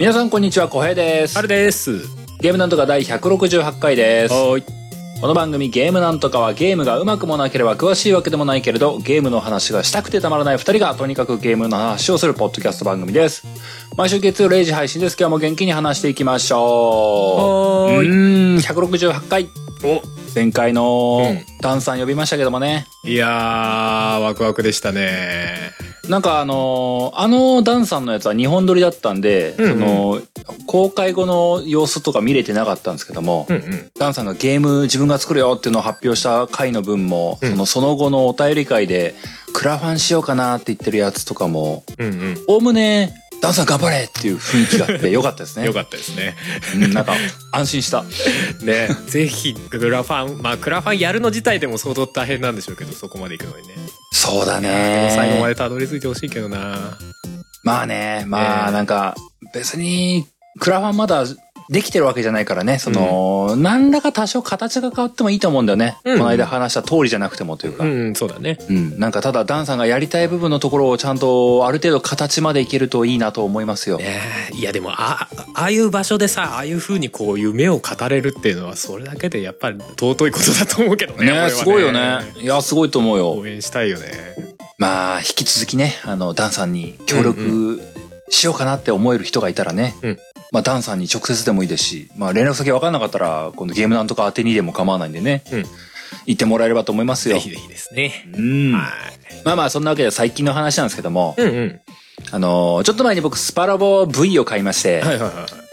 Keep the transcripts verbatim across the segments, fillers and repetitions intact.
皆さんこんにちは、小平です。 あれです。 ゲームなんとか第ひゃくろくじゅうはちかいです。 はい。 この番組ゲームなんとかはゲームがうまくもなければ詳しいわけでもないけれど、ゲームの話がしたくてたまらないふたりがとにかくゲームの話をするポッドキャスト番組です。毎週月曜れいじ配信です。今日も元気に話していきましょう。 はーい。 うーん、ひゃくろくじゅうはちかい。 お、 前回のダンさん呼びましたけどもね。 いやー、ワクワクでしたね。 なんかあのー、あのダンさんのやつはにほん撮りだったんで、うんうん、その公開後の様子とか見れてなかったんですけども、うんうん、ダンさんがゲーム自分が作るよっていうのを発表した回の分も、うん、そのその後のお便り会でクラファンしようかなって言ってるやつとかもおおむねダンさん頑張れっていう雰囲気があってよかったですね。 よかったですね。 うん、なんか安心した。 ね、ぜひクラファン、まあクラファンやるの自体でも相当大変なんでしょうけど、そこまで行くのにね。 そうだね。 最後までたどり着いてほしいけどな。 まあね、まあなんか別にクラファンまだできてるわけじゃないからね、その、うん、何らか多少形が変わってもいいと思うんだよね。うん、この間話した通りじゃなくてもというか。 うん、そうだね。 うん、なんかただダンさんがやりたい部分のところをちゃんとある程度形までいけるといいなと思いますよ。 ね、いやでもあああいう場所でさ、ああいう風にこう夢を語れるっていうのはそれだけでやっぱり尊いことだと思うけどね。 ね、すごいよね。いやすごいと思うよ。 応援したいよね。 まあ引き続きね、あのダンさんに協力しようかなって思える人がいたらね。うん、まあダンさんに直接でもいいですし、まあ連絡先分かんなかったら今度ゲームなんとか宛てにでも構わないんでね、うん、言ってもらえればと思いますよ。 ぜひぜひですね。 うん。はい。まあまあそんなわけで最近の話なんですけども、うんうん、あのー、ちょっと前に僕スパラボ ブイ を買いまして、はいはいはい、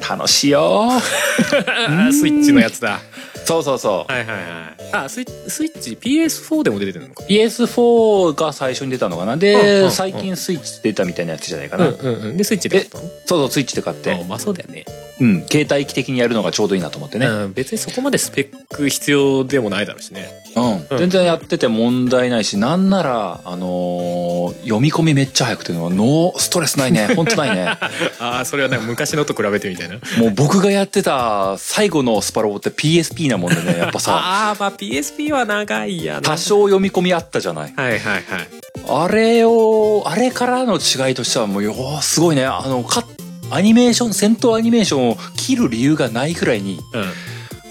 楽しいよー。スイッチのやつだ。 そうそうそう。 はいはいはい。あ、スイスイッチ ピーエスフォー でも出てるのか。 ピーエスフォー が最初に出たのかな。で、うんうん、最近スイッチ出たみたいなやつじゃないかな。うんうんうん。でスイッチで買ったの？そうそうスイッチで買って。 あ、まあそうだよね。 うん、携帯機的にやるのがちょうどいいなと思ってね。 うん、別にそこまでスペック必要でもないだろうしね。 うん、うん、全然やってて問題ないし、なんならあのー、読み込みめっちゃ早くてのはノーストレスないね。本当ないね。 ああ、それはね昔のと比べてみたいな。 もう僕がやってた最後のスパロボって ピーエスピー なもんでね、やっぱさ。 ああ、まあ ピーエスピー は長いやな。 多少読み込みあったじゃない。 はいはいはい。 あれをあれからの違いとしてはもうよすごいね。あのかアニメーション戦闘アニメーションを切る理由がないくらいに、うん、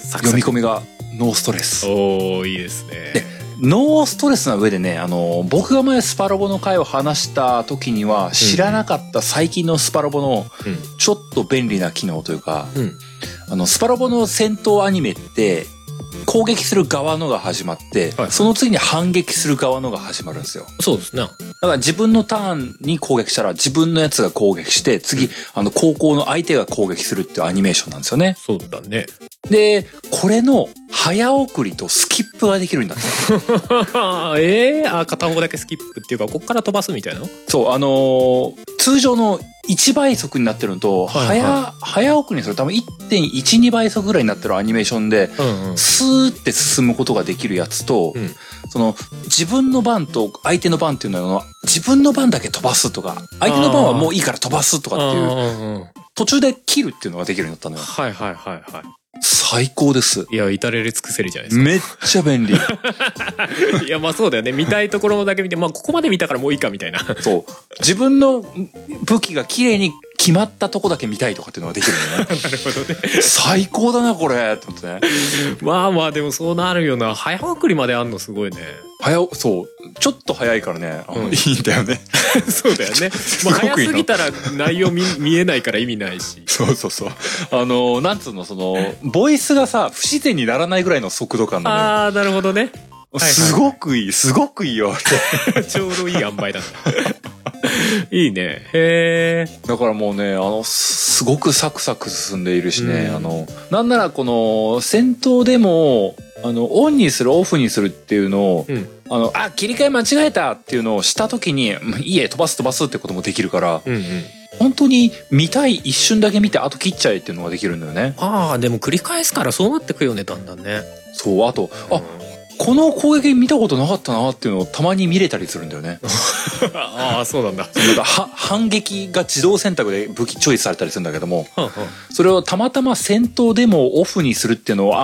読み込みがノーストレス。 おー、いいですね。 でノーストレスな上でね、あの僕が前スパロボの回を話した時には知らなかった最近のスパロボのちょっと便利な機能というか、うん、あのスパロボの戦闘アニメって攻撃する側のが始まって、はい、その次に反撃する側のが始まるんですよ。 そうですね。だから自分のターンに攻撃したら自分のやつが攻撃して次、うん、あの後攻の相手が攻撃するっていうアニメーションなんですよね。 そうだね。 でこれの早送りとスキップができるんだって。 ええー、あ、片方だけスキップっていうかこっから飛ばすみたいな。 そう、あのー、通常のいちばい速になってるのと、はいはい、早早送りにすると多分 いってんいちに 倍速ぐらいになってるアニメーションで、うんうん、スーって進むことができるやつと、うん、その自分の番と相手の番っていうのは自分の番だけ飛ばすとか相手の番はもういいから飛ばすとかっていう途中で切るっていうのができるようになったのよ。 はいはいはいはい。 最高です。 いや、至れり尽くせりじゃないですか。 めっちゃ便利。 いや、まあそうだよね。見たいところだけ見て、まあここまで見たからもういいかみたいな。 そう。自分の武器が綺麗に決まったとこだけ見たいとかっていうのができるのね。 なるほどね。 最高だなこれと思ってね。 まあまあでもそうなるよな。早送りまであんのすごいね。 早そうちょっと早いからね、うん、いいんだよね。 そうだよね。まあ早すぎたら内容 見, 見えないから意味ないし。 そうそうそう。あのなんつうのそのボイスがさ不自然にならないぐらいの速度感なのよ。 ああ、なるほどね。 すごくいいすごくいいよ。 ちょうどいい塩梅だった。いいね。へえ。 だからもうね、あのすごくサクサク進んでいるしね、うん、あのなんならこの戦闘でもあのオンにするオフにするっていうのを、うん、あのあ切り替え間違えたっていうのをした時にいいえ飛ばす飛ばすってこともできるから、うんうん、本当に見たい一瞬だけ見てあと切っちゃえっていうのができるんだよね。 ああ、でも繰り返すからそうなってくよね、だんだんね。 そう、あと、うん、あこの攻撃見たことなかったなっていうのをたまに見れたりするんだよね。 ああ、そうなんだ。 なんかは反撃が自動選択で武器チョイスされたりするんだけども、それをたまたま戦闘でもオフにするっていうのをあ、ま、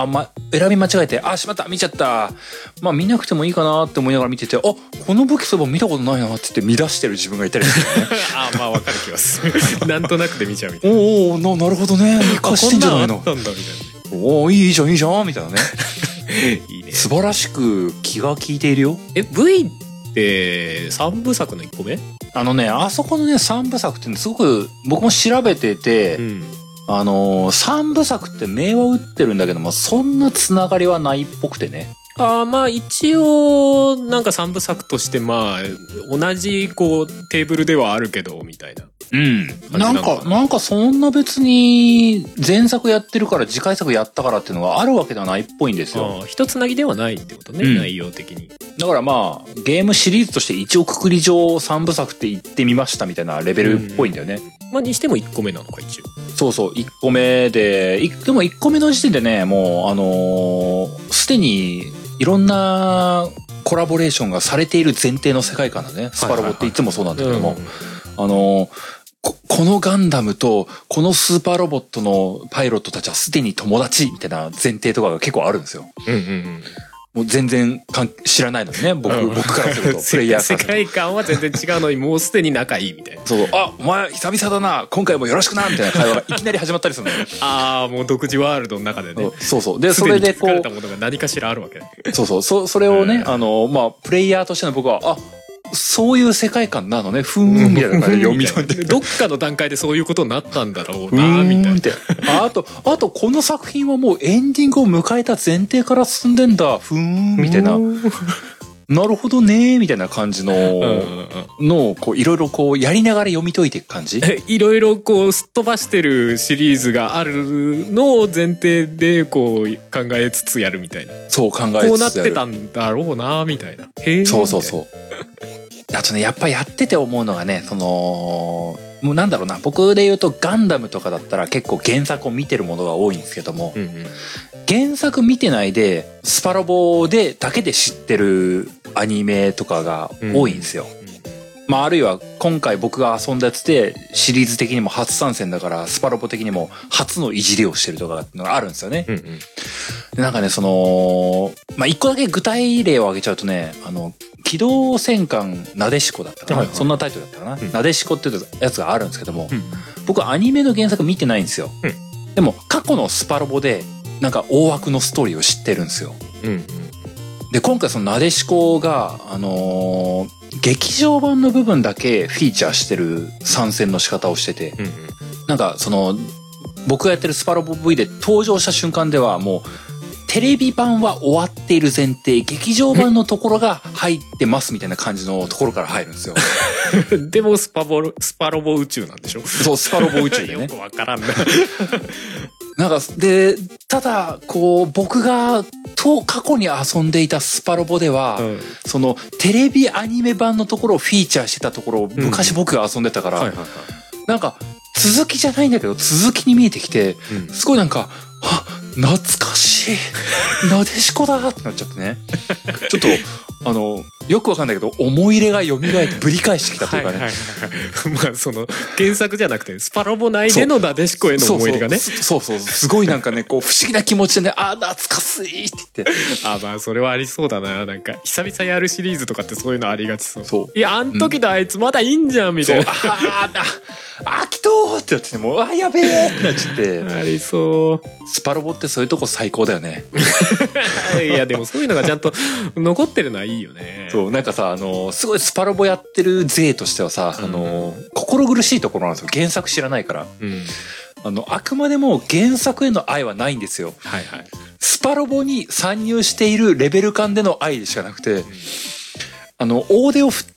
選び間違えて、あ、しまった、見ちゃった。まあ見なくてもいいかなって思いながら見てて、あ、この武器そば見たことないなって言って見出してる自分がいたりするね。 あ、まあわかる気がする。なんとなくで見ちゃうみたいな。 おお、な、なるほどね。貸してんじゃないの。 あ、こんなんあったんだみたいな。 おお、いいじゃんいいじゃんみたいなね。 いいね。 素晴らしく気が利いているよ。 え、V って三部作のいっこめ？ あのね、あそこのね三部作ってすごく僕も調べてて、うん、あのー、三部作って銘は打ってるんだけども、そんなつながりはないっぽくてね。 ああ、まあ一応なんか三部作としてまあ同じこうテーブルではあるけどみたいな。 うん。なんかなんかそんな別に前作やってるから次回作やったからっていうのがあるわけではないっぽいんですよ。 ああ、一つなぎではないってことね、うん、内容的に。 だからまあゲームシリーズとして一応くくり上三部作って言ってみましたみたいなレベルっぽいんだよね。うん、 まあにしてもいっこめなのか一応。 そうそう、いっこめで、でもいっこめの時点でね、もうあのー、すでにいろんなコラボレーションがされている前提の世界観だね。スパロボっていつもそうなんだけども、あのこ、このガンダムとこのスーパーロボットのパイロットたちはすでに友達みたいな前提とかが結構あるんですよ。うんうんうん。もう全然かん知らないのにね、僕、うん、僕からするとプレイヤーから世界観は全然違うのにもうすでに仲いいみたいな。 そう、あ、お前久々だな、今回もよろしくなみたいな会話がいきなり始まったりするのよ。 ああ、もう独自ワールドの中でね。 そうそう。で、それでこう、 すでに気づかれたものが何かしらあるわけ。 そうそう。そそれをね、あのまあプレイヤーとしての僕は、あ、そういう世界観なのね、ふーんみたいな感じで読み取って、 どっかの段階でそういうことになったんだろうなみたいな。あとあとこの作品はもうエンディングを迎えた前提から進んでんだ、ふーんみたいな。なるほどねみたいな感じののこういろいろこうやりながら読み解いていく感じ。 いろいろこうすっ飛ばしてるシリーズがあるのを前提でこう考えつつやるみたいな。 そう考えつつやる。 こうなってたんだろうなみたいな。 へー。そうそうそう。あとね、やっぱやってて思うのがね、そのもうなんだろうな、僕で言うとガンダムとかだったら結構原作を見てるものが多いんですけども、うんうん、原作見てないでスパロボでだけで知ってるアニメとかが多いんですよ。うんうん、まああるいは今回僕が遊んだやつでシリーズ的にも初参戦だからスパロボ的にも初のいじりをしてるとかっていうのがあるんですよね。うんうん、でなんかね、そのまあ一個だけ具体例を挙げちゃうとね、あの機動戦艦なでしこだったかな、はいはい、そんなタイトルだったかな、うん、なでしこっていうやつがあるんですけども、うん、僕はアニメの原作見てないんですよ。うん、でも過去のスパロボでなんか大枠のストーリーを知ってるんですよ。うんうん、で今回そのなでしこがあのー、劇場版の部分だけフィーチャーしてる参戦の仕方をしてて、うんうん、なんかその僕がやってるスパロボ V で登場した瞬間ではもうテレビ版は終わっている前提、劇場版のところが入ってますみたいな感じのところから入るんですよ。 でもスパボロ、スパロボ宇宙なんでしょ？ そう、スパロボ宇宙でね。 よくわからんな。 なんか、で、ただ、こう、僕が、と、過去に遊んでいたスパロボでは、うん、その、テレビアニメ版のところをフィーチャーしてたところを、昔僕が遊んでたから、なんか、続きじゃないんだけど、続きに見えてきて、うん、すごいなんか、あ、懐かしい。なでしこだってなっちゃってね。ちょっと、あの、よくわかんないけど、思い入れが蘇ってぶり返してきたというかね。はいはいはい、 まあ、その、原作じゃなくて、スパロボ内でのなでしこへの思い入れがね。 そうそう、すごいなんかね、こう、不思議な気持ちでね、ああ、懐かしいって言って。 あ、まあ、それはありそうだな。なんか、久々やるシリーズとかってそういうのありがちそう。そう。いや、あん時のあいつまだいいんじゃん、みたいな。そう、ああ、あきとーってやってて、もう、あ、やべえってなっちゃって。 ありそう。 スパロボってそういうとこ最高だよね。 いや、でもそういうのがちゃんと残ってるのはいいよね。 そう、なんかさ、あの、すごいスパロボやってる勢としてはさ、うん、あの、心苦しいところなんですよ。原作知らないから。うん、あの、あくまでも原作への愛はないんですよ。はいはい。スパロボに参入しているレベル感での愛でしかなくて、うん、あの、大手を振って、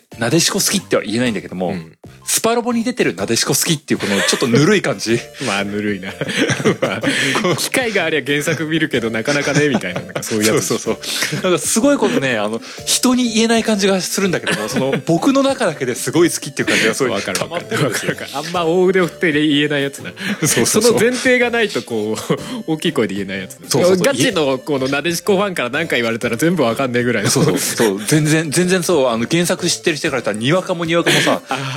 なでしこ好きっては言えないんだけども、うん、スパロボに出てるなでしこ好きっていうこのちょっとぬるい感じ。 まあぬるいな。まあ、機会がありゃ原作見るけどなかなかねみたいな、なんかそういうやつ。そうそうそう。 なんかすごいことね、あの人に言えない感じがするんだけども、その僕の中だけですごい好きっていう感じがすごい溜まってるんですよ。 あんま大腕を振って言えないやつな。そうそうそう。その前提がないとこう大きい声で言えないやつ。そうそうそう。ガチのこのなでしこファンから何か言われたら全部わかんねえぐらいの。 そうそうそう。全然全然そう、あの原作知ってる人から言ったらにわかもにわかもさ、こじら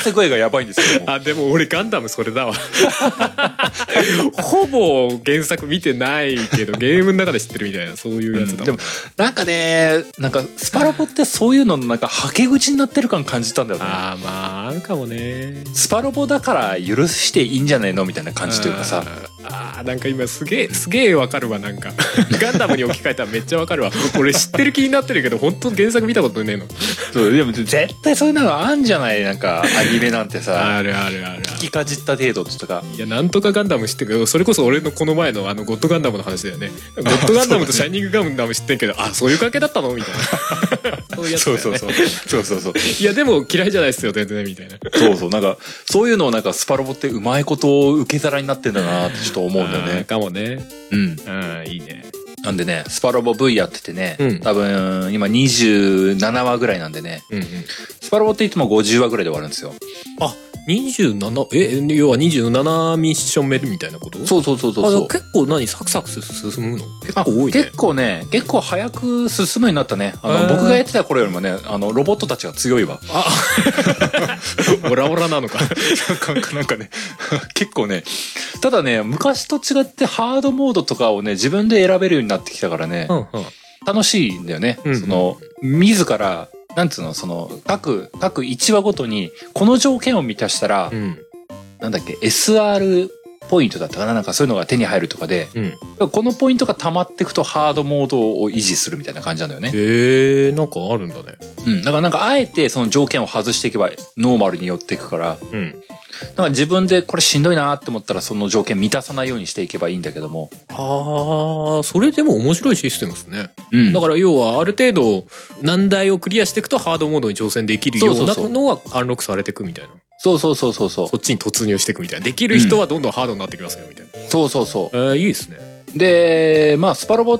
せ具合がやばいんですけども。 あ、でも俺ガンダムそれだわ。ほぼ原作見てないけどゲームの中で知ってるみたいな、そういうやつだ、うん、 でもなんかね、なんかスパロボってそういうののなんかはけ口になってる感感じたんだよね。 ああ、まああるかもね。 スパロボだから許していいんじゃないのみたいな感じというかさ。 ああ、なんか今すげえすげえわかるわ。なんかガンダムに置き換えたらめっちゃわかるわ。俺知ってる気になってるけど本当原作見たことねえの。 そう、でも絶対そういうのあんじゃない、なんかアニメなんてさ。 あるあるある。 聞きかじった程度とか。 いや、なんとかガンダム知ってるけど、それこそ俺のこの前のあのゴッドガンダムの話だよね。ゴッドガンダムとシャイニングガンダム知ってんけど、あ、そういう関係だったのみたいな。そういうやつだよね。そうそうそうそうそうそう。いやでも嫌いじゃないですよ全然みたいな。 そうそう、なんかそういうのをなんかスパロボってうまいことを受け皿になってんだなってちょっと思うんだよね。 かもね。 うん。 ああ、いいね。 なんでね、スパロボ ブイ やっててね、 うん、 多分今にじゅうななわぐらいなんでね、 うんうん、 スパロボっていつもごじゅうわぐらいで終わるんですよ。 あ、にじゅうなな、え、要はにじゅうななミッション目みたいなこと？ そうそうそうそうそう。 結構何サクサク進むの？結構多いね。 結構ね、結構早く進むようになったね。あの僕がやってた頃よりもね、あのロボットたちが強いわ。 あ、オラオラなのか。 なんかなんかね、結構ね。ただね、昔と違ってハードモードとかをね自分で選べるようになってきたからね、 うんうん、 楽しいんだよね。 うんうん、 その自らなんつうの、その各各いちわごとにこの条件を満たしたら、 うん、なんだっけ エスアール ポイントだったかな、なんかそういうのが手に入るとかで、 うん、 このポイントが溜まっていくとハードモードを維持するみたいな感じなんだよね。 へえ、なんかあるんだね。 うん、だからなんかあえてその条件を外していけばノーマルに寄っていくから、 うん、 だから自分でこれしんどいなって思ったらその条件満たさないようにしていけばいいんだけども。 ああ、それでも面白いシステムですね。 うん、 だから要はある程度難題をクリアしていくとハードモードに挑戦できるようなのがアンロックされていくみたいな。 そうそうそうそうそう。 そっちに突入していくみたいな。できる人はどんどんハードになってきますよみたいな。 うん、そうそうそう。 えー、いいですね。 で、まあ、スパロボって、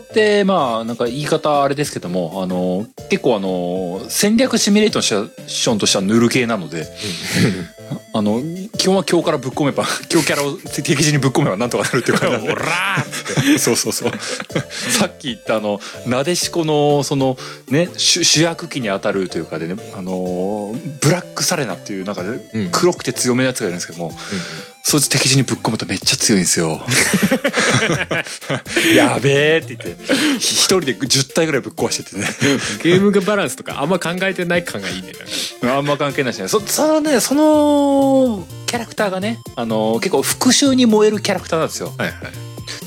まあ、なんか言い方あれですけども、あの、結構あの、戦略シミュレーションとしてはヌル系なので、あの、基本は強からぶっ込めば、強キャラを敵陣にぶっ込めばなんとかなるっていう感じなんで。 オラーそうそうそう。さっき言ったあの、なでしこの、その、ね、主主役機に当たるというかでね、あの、ブラックサレナっていう中で、黒くて強めのやつがいるんですけども、うんうん、そいつ敵陣にぶっ込むとめっちゃ強いんですよ。やべえって言って、一人でじゅったいぐらいぶっ壊しててね。 ゲームバランスとかあんま考えてない感がいいね。 あんま関係ないしね。そ、そのね、そのキャラクターがね、あの、結構復讐に燃えるキャラクターなんですよ。 はいはい。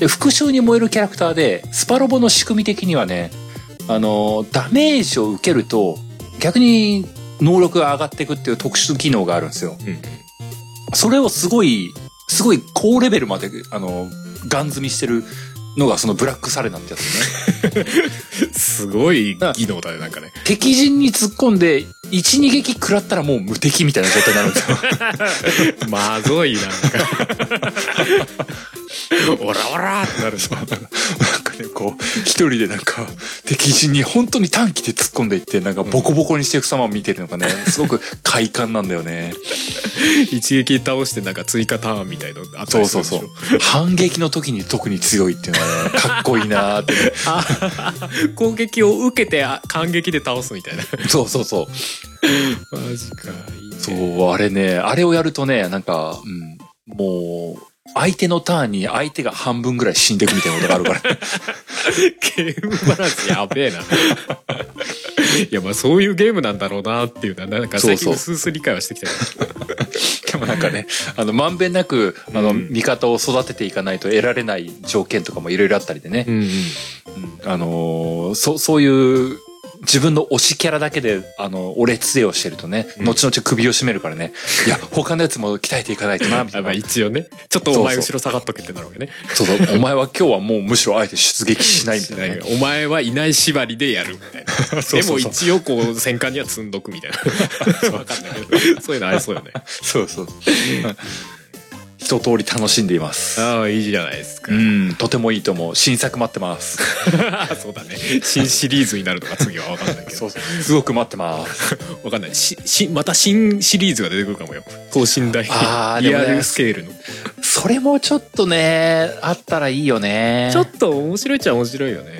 で、復讐に燃えるキャラクターで、スパロボの仕組み的にはね、あの、ダメージを受けると、逆に能力が上がっていくっていう特殊機能があるんですよ。うん、それをすごい、すごい高レベルまで、あの、ガン積みしてるのがそのブラックサレナってやつね。 すごい技能だね、なんかね。 敵陣に突っ込んで、一二撃食らったらもう無敵みたいな状態になるんですよ。 まずい、なんか。オラオラってなるの。 なんかね、こう、一人でなんか、敵陣に本当に短期で突っ込んでいって、なんかボコボコにしていく様を見てるのがね、すごく快感なんだよね。 一撃倒してなんか追加ターンみたいのあったりするでしょ。 そうそうそう。反撃の時に特に強いっていうのはね、かっこいいなーって、ね。 攻撃を受けて反撃で倒すみたいな。 そうそうそう。 マジか。いいね。 そう、あれね、あれをやるとね、なんか、うん、もう、相手のターンに相手が半分ぐらい死んでいくみたいなことがあるから。 ゲームバランスやべえな。いや、まあそういうゲームなんだろうなっていうのは、なんか最近薄々理解はしてきた。 でもなんかね、あの、まんべんなく、あの、うん、味方を育てていかないと得られない条件とかもいろいろあったりでね。うんうんうん、あのー、そ、そういう、自分の推しキャラだけで、あの、俺杖をしてるとね、うん、後々首を絞めるからね、いや、他のやつも鍛えていかないとな、みたいな。 まあ一応ね、ちょっとお前後ろ下がっとけってなるわけね。 そうそう、お前は今日はもうむしろあえて出撃しないみたいな、ね。 お前はいない縛りでやるみたいな。そうそうそう、でも一応こう、戦艦には積んどくみたいな。わかんないけど、そういうのありそうよね。 そうそう。一通り楽しんでいます。 ああ、いいじゃないですか。 うん、とてもいいと思う。新作待ってます。 そうだね。新シリーズになるのか次は分かんないけど。 そうそう。すごく待ってます。 分かんない。し、し、また新シリーズが出てくるかもよ。等身大。ああ、リアルスケールの。 それもちょっとね、あったらいいよね。 ちょっと面白いっちゃ面白いよね。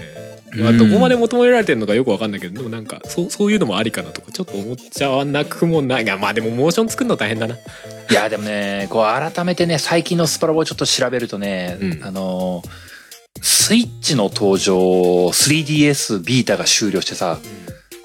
まあ、どこまで求められてるのかよく分かんないけど、でもなんかそうそういうのもありかなとかちょっと思っちゃわなくもないが、まあでもモーション作るの大変だな。 いやでもねこう改めてね最近のスパロボをちょっと調べるとね、うん、あのスイッチの登場 スリーディーエス ビータが終了してさ、うん、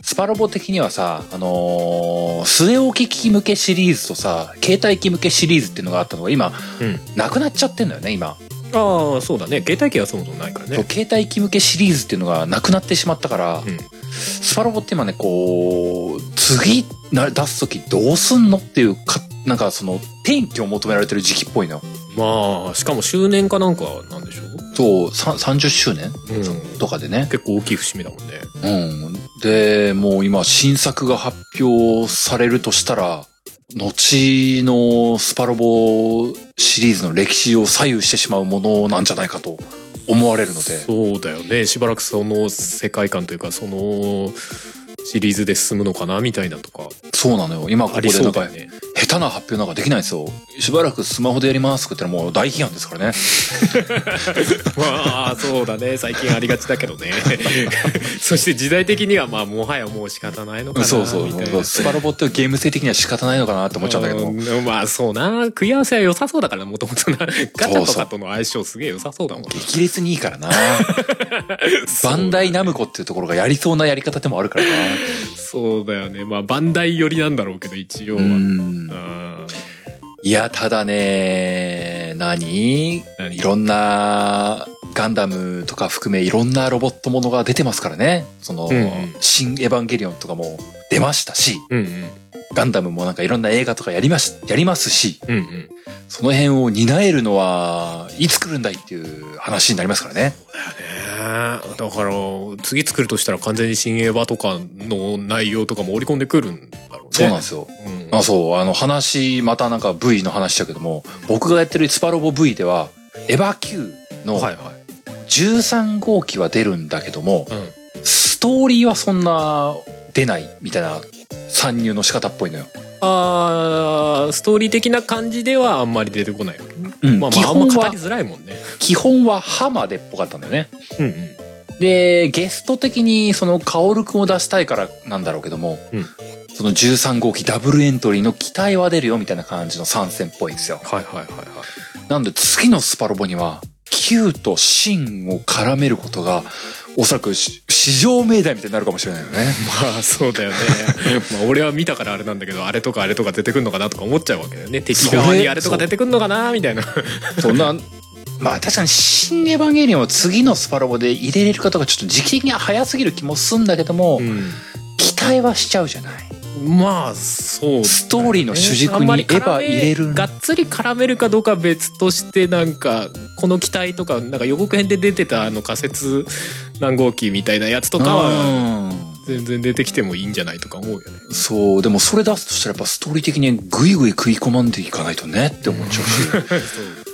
スパロボ的にはさ、あのー、据え置き機向けシリーズとさ携帯機向けシリーズっていうのがあったのが今、うん、なくなっちゃってんだよね今。 ああそうだね、携帯機はそもそもないからね。 携帯機向けシリーズっていうのがなくなってしまったから、うん、スパロボって今ねこう次出す時どうすんのっていうかなんかその転機を求められてる時期っぽいの。 まあしかも周年かなんかなんでしょう。 そうさんじゅっしゅうねん、うん、とかでね結構大きい節目だもんね。 うんでもう今新作が発表されるとしたら後のスパロボシリーズの歴史を左右してしまうものなんじゃないかと思われるので。 そうだよね、しばらくその世界観というかそのシリーズで進むのかなみたいなとか。 そうなのよ今ここでなんか下手な発表なんかできないんですよ。しばらくスマホでやりますって言ったらもう大批判ですからね。 まあそうだね最近ありがちだけどね。そして時代的にはまあもはやもう仕方ないのかなみたいな。そうそうスパロボってゲーム性的には仕方ないのかなって思っちゃうんだけども、 まあそうな食い合わせは良さそうだからもともとなガチャとかとの相性すげえ良さそうだもん。 激烈にいいからな。バンダイナムコっていうところがやりそうなやり方でもあるからな。 そうだよね、まあバンダイ寄りなんだろうけど一応は。うんいやただね何いろんなガンダムとか含めいろんなロボットものが出てますからね。その、うんうん、新エヴァンゲリオンとかも出ましたし、うんうん、ガンダムもなんかいろんな映画とかやります、やりますし、うんうん、その辺を担えるのはいつ来るんだいっていう話になりますからね。 そうだよね。だから次作るとしたら完全に新エヴァとかの内容とかも織り込んでくるんだろうね。 そうなんですよ。うん、あそうあの話またなんか ブイ の話だけども、僕がやってるスパロボ ブイ ではエヴァ Q のじゅうさん号機は出るんだけども、はいはい、ストーリーはそんな出ないみたいな参入の仕方っぽいのよ。 あーストーリー的な感じではあんまり出てこないわけ、ね。うん、まあまああんま語りづらいもんね。 基本はハマでっぽかったんだよね。うんうん、でゲスト的にそのカオルくんを出したいからなんだろうけども、うん、そのじゅうさん号機ダブルエントリーの期待は出るよみたいな感じの参戦っぽいんですよ。はいはいはいはい。なんで次のスパロボには Q とシンを絡めることがおそらく至上命題みたいになるかもしれないよね。 まあそうだよね。まあ俺は見たからあれなんだけど、あれとかあれとか出てくるのかなとか思っちゃうわけだよね。敵側にあれとか出てくるのかなみたいな。 そんなまあ確かに新エヴァンゲリオンを次のスパロボで入れれるかとかちょっと時期的には早すぎる気もするんだけども、うん、期待はしちゃうじゃない。 まあそう、ね、 ストーリーの主軸にエヴァ入れるがっつり絡めるかどうかは別として、なんかこの期待とかなんか予告編で出てたあの仮説何号機みたいなやつとかは全然出てきてもいいんじゃないとか思うよね。 そうでもそれ出すとしたらやっぱストーリー的にグイグイ食い込まんでいかないとねって思っちゃうし。そうだよ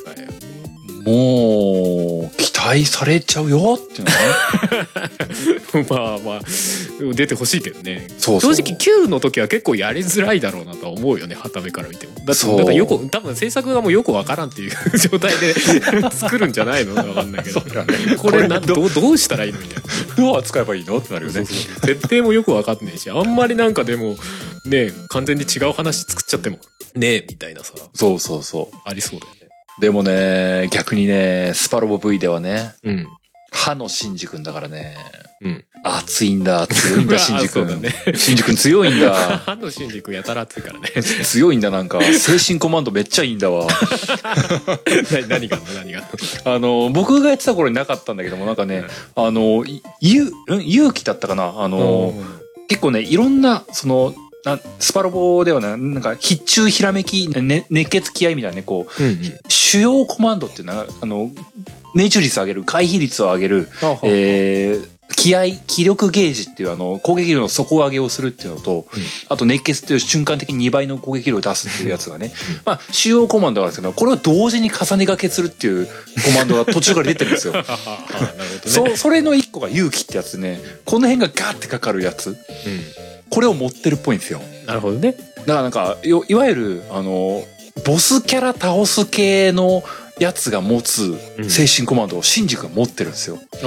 もう期待されちゃうよっていうのね。まあまあ出てほしいけどね。そうそう正直 Q の時は結構やりづらいだろうなとは思うよね、傍目から見ても。だってなんかよく多分制作側もよくわからんっていう状態で作るんじゃないのわかんないけど、ね、これな ど, どうしたらいいのみたいな。 どう扱えばいいのってなるよね。 そうそう設定もよくわかんねえし、あんまりなんかでもね完全に違う話作っちゃってもねえみたいなさ。 そうそうそうありそうだよね。 でもね逆にねスパロボ ブイ ではね、うん、歯のシンジ君だからね、うん、熱いんだ強いんだシンジ君、ね、シンジ君強いんだ。 歯のシンジ君やたら熱いからね。 強いんだ。なんか精神コマンドめっちゃいいんだわ。 何が何があの僕がやってた頃になかったんだけども、なんかね、うん、あのゆ勇気だったかな、あの、うん、結構ねいろんなそのスパロボではね、なんか必中ひらめき、ね、熱血気合みたいなね、こう、うんうん、主要コマンドっていうのはあの命中率を上げる、回避率を上げる、えー、気合気力ゲージっていうあの攻撃力の底上げをするっていうのと、うん、あと熱血っていう瞬間的ににばいの攻撃力を出すっていうやつがね、うん、まあ主要コマンドがあるんですけど、これを同時に重ね掛けするっていうコマンドが途中から出てるんですよ。なるほどね、そ, それの一個が勇気ってやつでね、この辺がガーってかかるやつ、うん、これを持ってるっぽいんですよ。 なるほどね。 だからなんかいわゆるあのボスキャラ倒す系のやつが持つ精神コマンドをシンジ君が持ってるんですよ。 うん、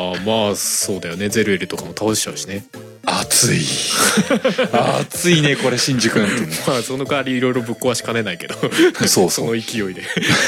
ああまあそうだよね。ゼルエルとかも倒しちゃうしね。 熱い熱いねこれシンジ君って、ね、 まあその代わりいろいろぶっ壊しかねないけどそうそうその勢いで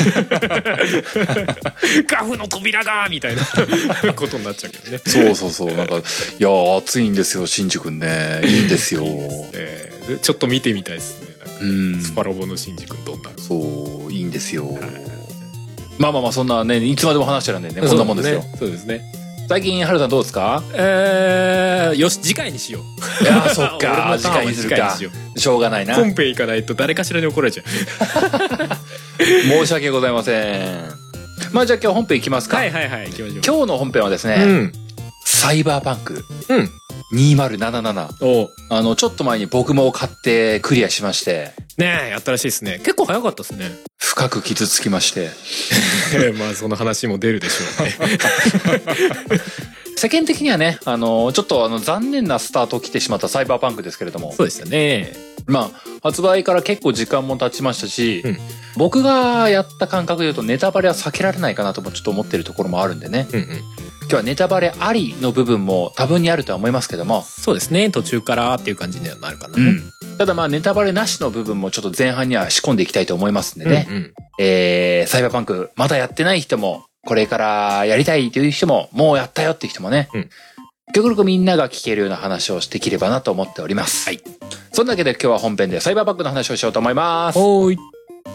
ガフの扉がみたいなことになっちゃうけどね。 そうそうそうなんかいや熱いんですよシンジ君ね。いいんですよ、 えー、ちょっと見てみたいですね。うんスパロボのシンジ君どんな。 そういいんですよ、はい、まあまあまあそんなねいつまでも話してらんねんねこんなもんですよ。 そうですね。 最近ハルさんどうですか？ えー、よし次回にしよう。 いやそっか次回にするか。しょうがないな。 本編行かないと誰かしらに怒られちゃう。 申し訳ございません。まあじゃあ今日本編行きますか。 はいはいはい行きましょう。 今日の本編はですね、うん、サイバーパンク、うん、にせんななじゅうななをあのちょっと前に僕も買ってクリアしましてねえやったらしいですね。結構早かったですね。 深く傷つきましてまあその話も出るでしょうね。 世間的にはねあのちょっとあの残念なスタートを切ってしまったサイバーパンクですけれども。 そうですよね。 まあ発売から結構時間も経ちましたし、うん、僕がやった感覚で言うとネタバレは避けられないかなともちょっと思ってるところもあるんでね、うんうん、今日はネタバレありの部分も多分にあるとは思いますけども。 そうですね途中からっていう感じにはなるかな、ね、 うん、ただまあネタバレなしの部分もちょっと前半には仕込んでいきたいと思いますんでね、うんうん、えー、サイバーパンクまだやってない人もこれからやりたいという人ももうやったよっていう人もね、うん、極力みんなが聞けるような話をできればなと思っております。はい。そんなわけで今日は本編でサイバーパンクの話をしようと思います。 おーい。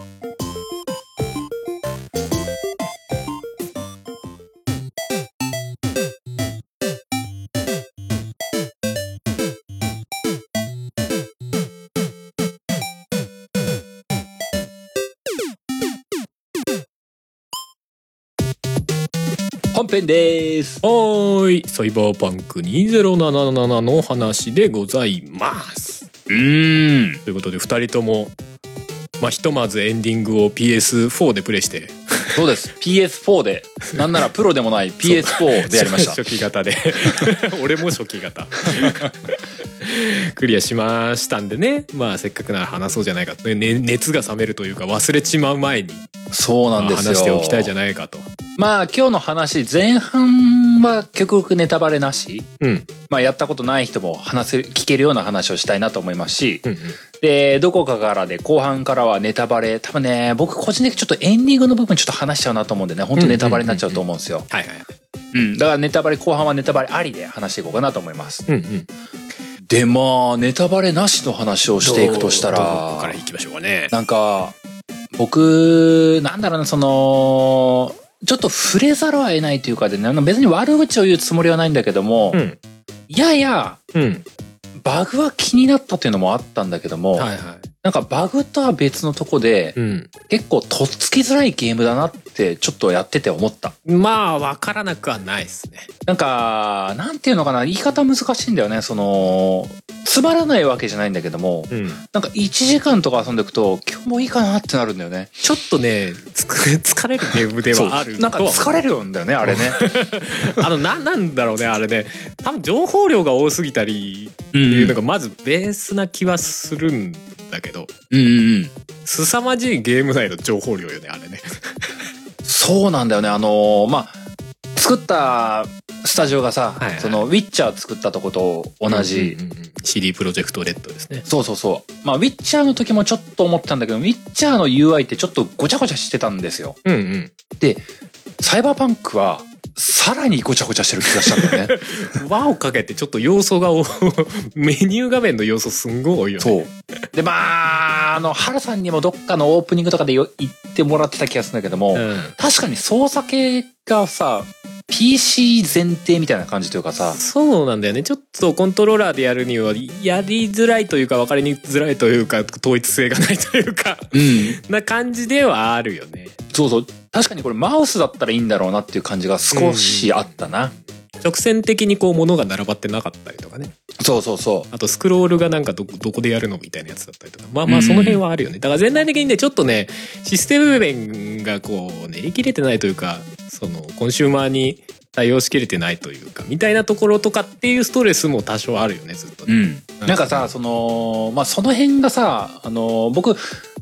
本編です。 はーいサイバーパンクにせんななじゅうななの話でございます。 うーんということでふたりともまあひとまずエンディングを ピーエスフォー でプレイして。 そうです ピーエスフォー でなんならプロでもない ピーエスフォー でやりました。 初期型で俺も初期型クリアしましたんでね。まあせっかくなら話そうじゃないかと、ね、熱が冷めるというか忘れちまう前にそうなんですよ、 話しておきたいじゃないかと。 まあ今日の話前半は極力ネタバレなし、うん、まあやったことない人も話せ聞けるような話をしたいなと思いますし、うんうん、でどこかからで後半からはネタバレ多分ね僕個人的にちょっとエンディングの部分ちょっと話しちゃうなと思うんでね本当ネタバレになっちゃうと思うんですよ。はいはい。うん、だからネタバレ後半はネタバレありで話していこうかなと思います。うんうん、でまあネタバレなしの話をしていくとしたらどこからいきましょうかね。 なんか僕なんだろうなそのちょっと触れざるを得ないというかで、ね、別に悪口を言うつもりはないんだけども、うん、やや、うん、バグは気になったっていうのもあったんだけども、はいはい、なんかバグとは別のとこで、うん、結構とっつきづらいゲームだなってちょっとやってて思った。 まあ分からなくはないですね。 なんかなんていうのかな言い方難しいんだよね。そのつまらないわけじゃないんだけども、うん、なんかいちじかんとか遊んでいくと今日もいいかなってなるんだよね。 ちょっとねつ疲れるゲームではある。 なんか疲れるんだよねあれね。 あのななんだろうねあれね多分情報量が多すぎたりっていうのがまずベースな気はするんだけど、うんうんうん、凄まじいゲーム内の情報量よねあれね。 そうなんだよね。あのー、まあ作ったスタジオがさ、はいはい、そのウィッチャー作ったとこと同じ、うんうんうん、 シーディー プロジェクトレッドですね。 そうそうそう。まあウィッチャーの時もちょっと思ったんだけどウィッチャーの ユーアイ ってちょっとごちゃごちゃしてたんですよ。うんうん、でサイバーパンクはさらにごちゃごちゃしてる気がしたんだよね。 輪をかけてちょっと要素がメニュー画面の要素すんごい多いよね。 そうでまああのハルさんにもどっかのオープニングとかで言ってもらってた気がするんだけども、うん、確かに操作系がさピーシー 前提みたいな感じというかさ。 そうなんだよね。ちょっとコントローラーでやるにはやりづらいというか分かりづらいというか統一性がないというか、うん、な感じではあるよね。 そうそう確かにこれマウスだったらいいんだろうなっていう感じが少しあったな、うん、 直線的にこう物が並ばってなかったりとかね。 そうそうそう。 あとスクロールがなんか ど, どこでやるのみたいなやつだったりとかまあまあその辺はあるよね。だから全体的にねちょっとねシステム面がこう練り切れてないというかそのコンシューマーに対応しきれてないというかみたいなところとかっていうストレスも多少あるよねずっとね、 うん、なんかさそのまあその辺がさあの僕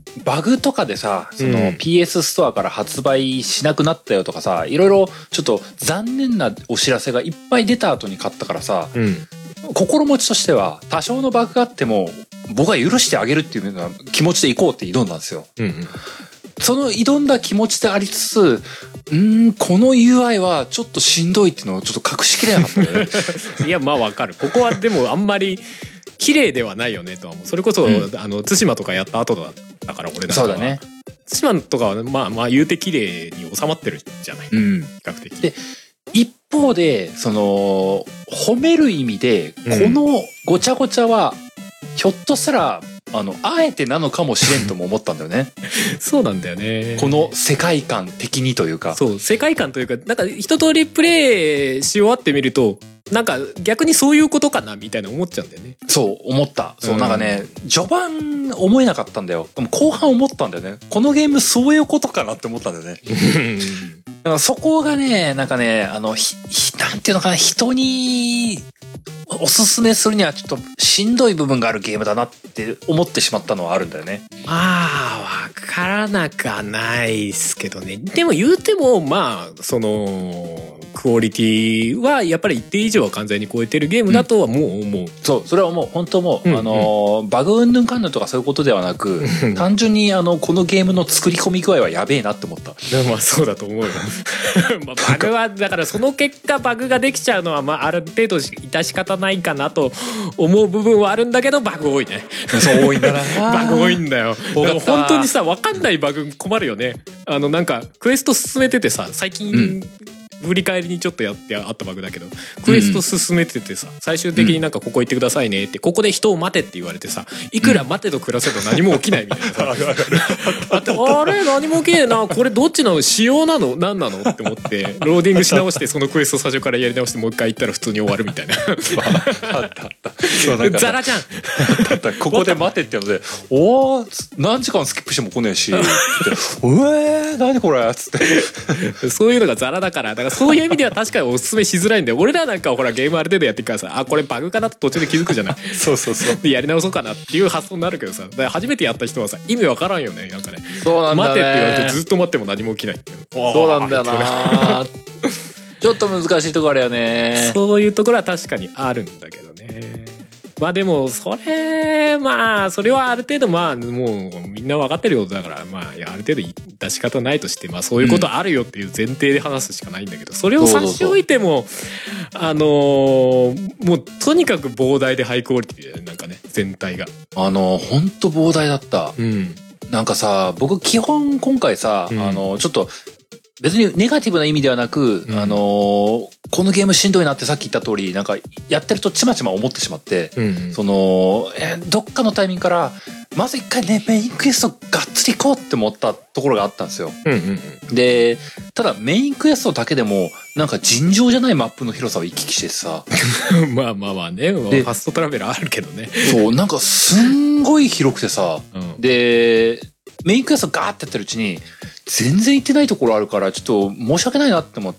バグとかでさ、そのうんピーエス ストアから発売しなくなったよとかさ、いろいろちょっと残念なお知らせがいっぱい出た後に買ったからさ、 うん心持ちとしては多少のバグがあっても僕は許してあげるっていうような気持ちで行こうって挑んだんですよ。 うんうんその挑んだ気持ちでありつつ、うーん、この ユーアイ はちょっとしんどいっていうのをちょっと隠しきれなかったよね。 いやまあわかる。ここはでもあんまり綺麗ではないよねとは思う。それこそ、うん、あの対馬とかやった後だったから俺だから。 そうだね。 対馬とかはまあまあ言うて綺麗に収まってるじゃない。うん、比較的。 で一方でその褒める意味でこのごちゃごちゃはひょっとしたらあのあえてなのかもしれんとも思ったんだよね。 そうなんだよね。 この世界観的にというか。 そう世界観というかなんか一通りプレイし終わってみるとなんか逆にそういうことかなみたいな思っちゃうんだよね。 そう思った。そう、うん、なんかね序盤思えなかったんだよ。でも後半思ったんだよね。このゲームそういうことかなって思ったんだよね。だからそこがねなんかねあのひひなんていうのかな人におすすめするにはちょっとしんどい部分があるゲームだなって思ってしまったのはあるんだよね。 ああわからなかないっすけどね。でも言うてもまあそのクオリティはやっぱり一定以上は完全に超えてるゲームだとはもう思う、うん、そうそれはもう本当もう、うんうん、あのバグうんぬんかんぬんとかそういうことではなく単純にあのこのゲームの作り込み具合はやべえなって思った。まあそうだと思うよ。まあバグはだからその結果バグができちゃうのはまあある程度致し方ないかなと思う部分はあるんだけどバグ多いね。 そう多いんだな。 バグ多いんだよ。だから本当にさ分かんないバグ困るよね。あのなんかクエスト進めててさ最近、うん振り返りにちょっとやってあったバグだけどクエスト進めててさ、うん、最終的になんかここ行ってくださいねってここで人を待てって言われてさいくら待てと暮らせと何も起きないみたいなさ、うん、あってあれ何も起きねえなこれどっちなの仕様なの何なのって思ってローディングし直してそのクエスト最初からやり直してもう一回行ったら普通に終わるみたいな。あったあったザラじゃん。 あったここで待てってのでおー何時間スキップしても来ねえしうえー何これっつってそういうのがザラだからだからそういう意味では確かにおすすめしづらいんだよ。俺らなんかはほらゲームある程度やってるからさあこれバグかなって途中で気づくじゃない。 そうそうそうでやり直そうかなっていう発想になるけどさだから初めてやった人はさ意味わからんよねなんかね。 そうなんだね。 待てって言われてずっと待っても何も起きないっていう。 そうなんだよな。ちょっと難しいところあるよね。 そういうところは確かにあるんだけどね。まあでもそれまあそれはある程度まあもうみんな分かってるようだからまあある程度出し方ないとしてまあそういうことあるよっていう前提で話すしかないんだけどそれを差し置いてもあのー、もうとにかく膨大でハイクオリティでなんかね全体があの本当膨大だった。うん。なんかさ僕基本今回さ、うん、あのちょっと別にネガティブな意味ではなく、うん、あのー、このゲームしんどいなってさっき言った通りなんかやってるとちまちま思ってしまって、うんうん、その、えー、どっかのタイミングからまず一回ねメインクエストがっつり行こうって思ったところがあったんですよ、うんうんうん、でただメインクエストだけでもなんか尋常じゃないマップの広さを行き来してさまあまあまあねファストトラベルあるけどねそうなんかすんごい広くてさ、うん、でメインクエストガーってやってるうちに全然行ってないところあるからちょっと申し訳ないなって思って、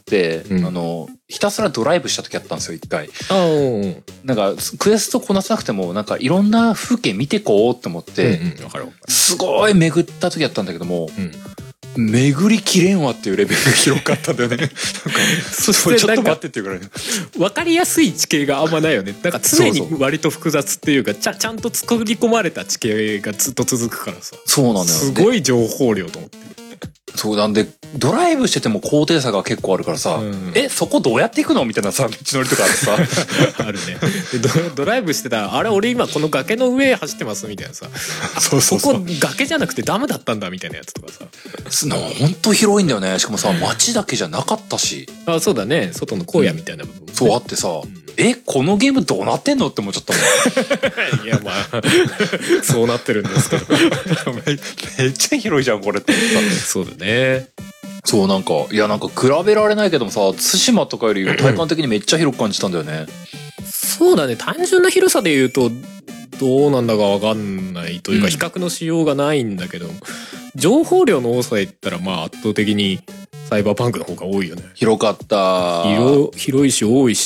うん、あのひたすらドライブした時あったんですよ一回。なんかクエストこなさなくてもなんかいろんな風景見てこうって思って、うんうん、すごい巡った時あったんだけども、うん、巡りきれんわっていうレベルが広かったんだよね。なんかそしてちょっと待ってっていうぐらいね。 分かりやすい地形があんまないよね。なんか常に割と複雑っていうかちゃちゃんと作り込まれた地形がずっと続くからさ。 そうなんだよ。 すごい情報量と思って。 そうなんでドライブしてても高低差が結構あるからさ、うん、えそこどうやって行くのみたいなさ道のりとかあってさあるねで ド, ドライブしてたらあれ俺今この崖の上走ってますみたいなさそうそうそうそこ崖じゃなくてダムだったんだみたいなやつとかさ本当広いんだよね。しかもさ街だけじゃなかったしあそうだね外の荒野みたいな部分も、ね、 そうあってさ、うん、えこのゲームどうなってんのって思っちゃったもん。 いやまあそうなってるんですけどめ, めっちゃ広いじゃんこれってそうだね。 そうなんかいやなんか比べられないけどもさ対馬とかより体感的にめっちゃ広く感じたんだよね。 そうだね単純な広さで言うとどうなんだか分かんないというか比較のしようがないんだけど、うん、情報量の多さで言ったらまあ圧倒的にサイバーパンクの方が多いよね。 広かった。 広、広いし多いし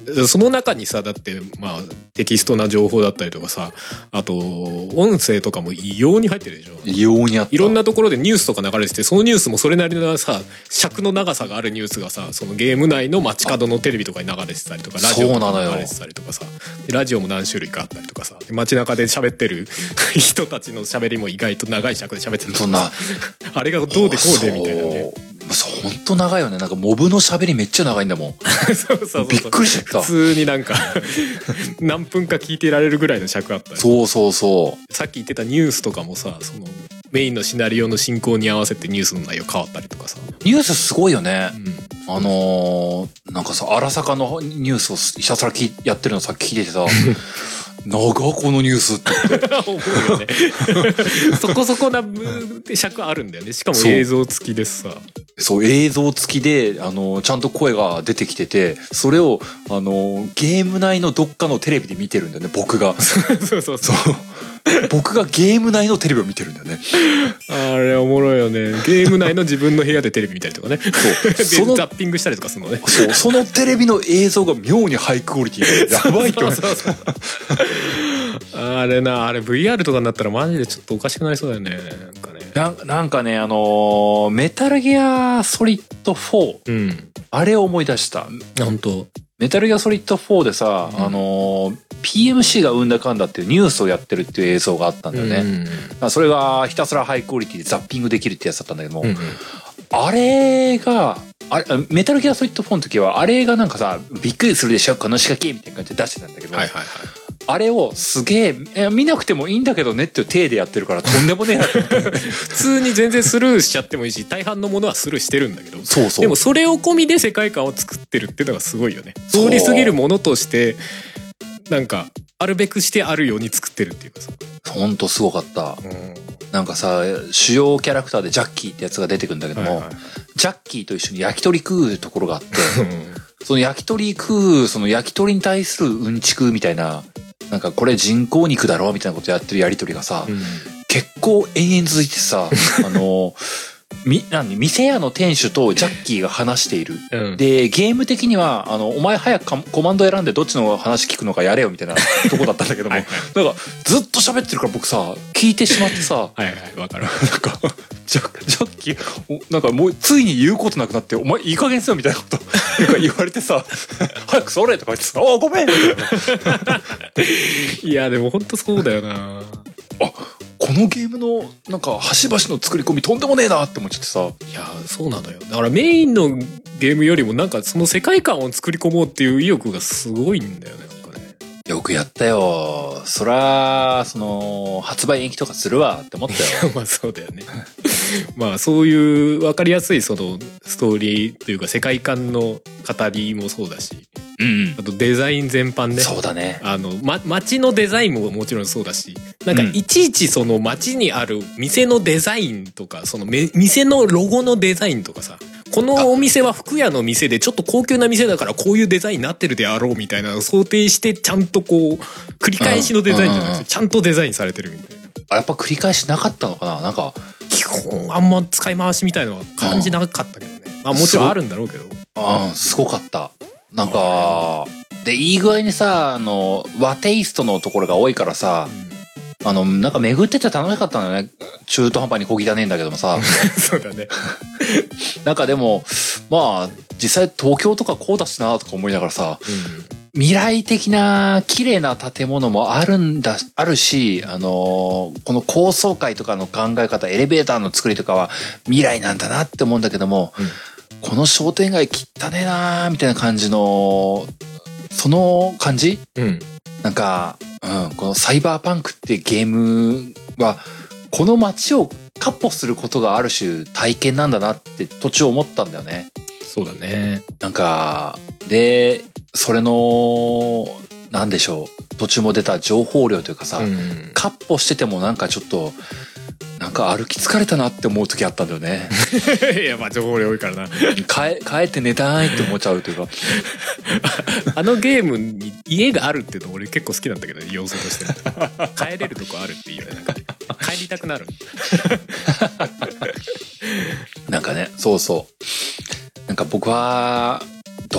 その中にさ、だってまあテキストな情報だったりとかさ、あと音声とかも異様に入ってるでしょ。 異様にあった。 いろんなところでニュースとか流れてて、そのニュースもそれなりのさ尺の長さがあるニュースがさ、そのゲーム内の街角のテレビとかに流れてたりとか、ラジオとかに流れてたりとかさ、ラジオも何種類かあったりとかさ、街中で喋ってる人たちの喋りも意外と長い尺で喋ってる。 そんなあれがどうでこうでみたいなね。 そう本当長いよね。なんかモブの喋りめっちゃ長いんだもん。 そうそうそう、 びっくりしちゃった。 普通になんか何分か聞いてられるぐらいの尺あったり。 そうそうそう。 さっき言ってたニュースとかもさ、そのメインのシナリオの進行に合わせてニュースの内容変わったりとかさ。 ニュースすごいよね。 うん、 あのー、なんかさ、荒坂のニュースをひたすらきやってるのさっき聞いててさ長このニュースって思うよねそこそこな尺あるんだよね。しかも映像付きですさ。 そう映像付きで、あのちゃんと声が出てきてて、それをあのゲーム内のどっかのテレビで見てるんだよね、僕がそうそうそう僕がゲーム内のテレビを見てるんだよね。 あれおもろいよね。ゲーム内の自分の部屋でテレビ見たりとかね。そうそのザッピングしたりとかするのね。 そうそのテレビの映像が妙にハイクオリティでやばいと思う。そうそうあれな、あれ ブイアール とかになったらマジでちょっとおかしくなりそうだよね。なんかね。 な, なんかね、あのー、メタルギアソリッドフォー、うん、あれを思い出した。 本当。 メタルギアソリッドフォーでさ、うん、あのー、ピーエムシー が生んだかんだっていうニュースをやってるっていう映像があったんだよね。うん、それがひたすらハイクオリティでザッピングできるってやつだったんだけども、うん、あれがあれメタルギアソリッドフォーの時はあれがなんかさ、びっくりするでしょこの仕掛けみたいな感じで出してたんだけど、はいはいはい、あれをすげえ見なくてもいいんだけどねっていう体でやってるからとんでもねえなって普通に全然スルーしちゃってもいいし、大半のものはスルーしてるんだけど、 そうそう、 でもそれを込みで世界観を作ってるっていうのがすごいよね。通り過ぎるものとしてなんかあるべくしてあるように作ってるっていうかさ、 ほんとすごかった、うん、なんかさ、主要キャラクターでジャッキーってやつが出てくるんだけども、はいはい、ジャッキーと一緒に焼き鳥食うところがあってその焼き鳥食う、その焼き鳥に対するうんちくみたいな、なんかこれ人工肉だろみたいなことやってるやりとりがさ、うん、結構延々続いてさあのみ何店屋の店主とジャッキーが話している、うん、でゲーム的にはあのお前早くコマンド選んでどっちの話聞くのかやれよみたいなとこだったんだけどもはい、はい、なんかずっと喋ってるから僕さ聞いてしまってさはいはいわかるなんかジャジャッキーなんかもうついに言うことなくなってお前いい加減すよみたいなこと言われてさ早くそれとか言ってさあごめんみたいないやでも本当そうだよなあこのゲームのなんか端々の作り込みとんでもねえなって思っちゃってさ。 いやそうなのよ。だからメインのゲームよりもなんかその世界観を作り込もうっていう意欲がすごいんだよね。なんかねよくやったよ。そらその発売延期とかするわって思ったよまあそうだよねまあそういう分かりやすいそのストーリーというか世界観の語りもそうだし、うん、あとデザイン全般ね。 そうだね。 あの、ま、街のデザインももちろんそうだし、なんかいちいちその街にある店のデザインとか、そのめ店のロゴのデザインとかさ、このお店は服屋の店でちょっと高級な店だからこういうデザインになってるであろうみたいなのを想定してちゃんとこう繰り返しのデザインじゃなくてちゃんとデザインされてるみたいな。 あ、やっぱ繰り返しなかったのかな。なんか基本あんま使い回しみたいのは感じなかったけどね。まあもちろんあるんだろうけど。 ああすごかった。なんかでいい具合にさ、あの和テイストのところが多いからさ、うん、あのなんか巡ってて楽しかったんだよね。中途半端に小汚ねえんだけどもさそうだねなんかでもまあ実際東京とかこうだしなとか思いながらさ、うん、未来的な綺麗な建物もあるんだあるし、あのー、この高層階とかの考え方、エレベーターの作りとかは未来なんだなって思うんだけども、うん、この商店街汚ねえなーみたいな感じのその感じ、うん、なんか、うん、このサイバーパンクってゲームはこの街を闊歩することがある種体験なんだなって途中思ったんだよね。 そうだね。 なんかでそれのなんでしょう、途中も出た情報量というかさ、うん、闊歩しててもなんかちょっとなんか歩き疲れたなって思う時あったんだよねいやまあ情報量多いからな帰, 帰って寝たいって思っちゃうというかあのゲームに家があるっていうの俺結構好きなんだけど、ね、要素として帰れるとこあるっていうね。なんか帰りたくなるなんかね、そうそう、なんか僕は独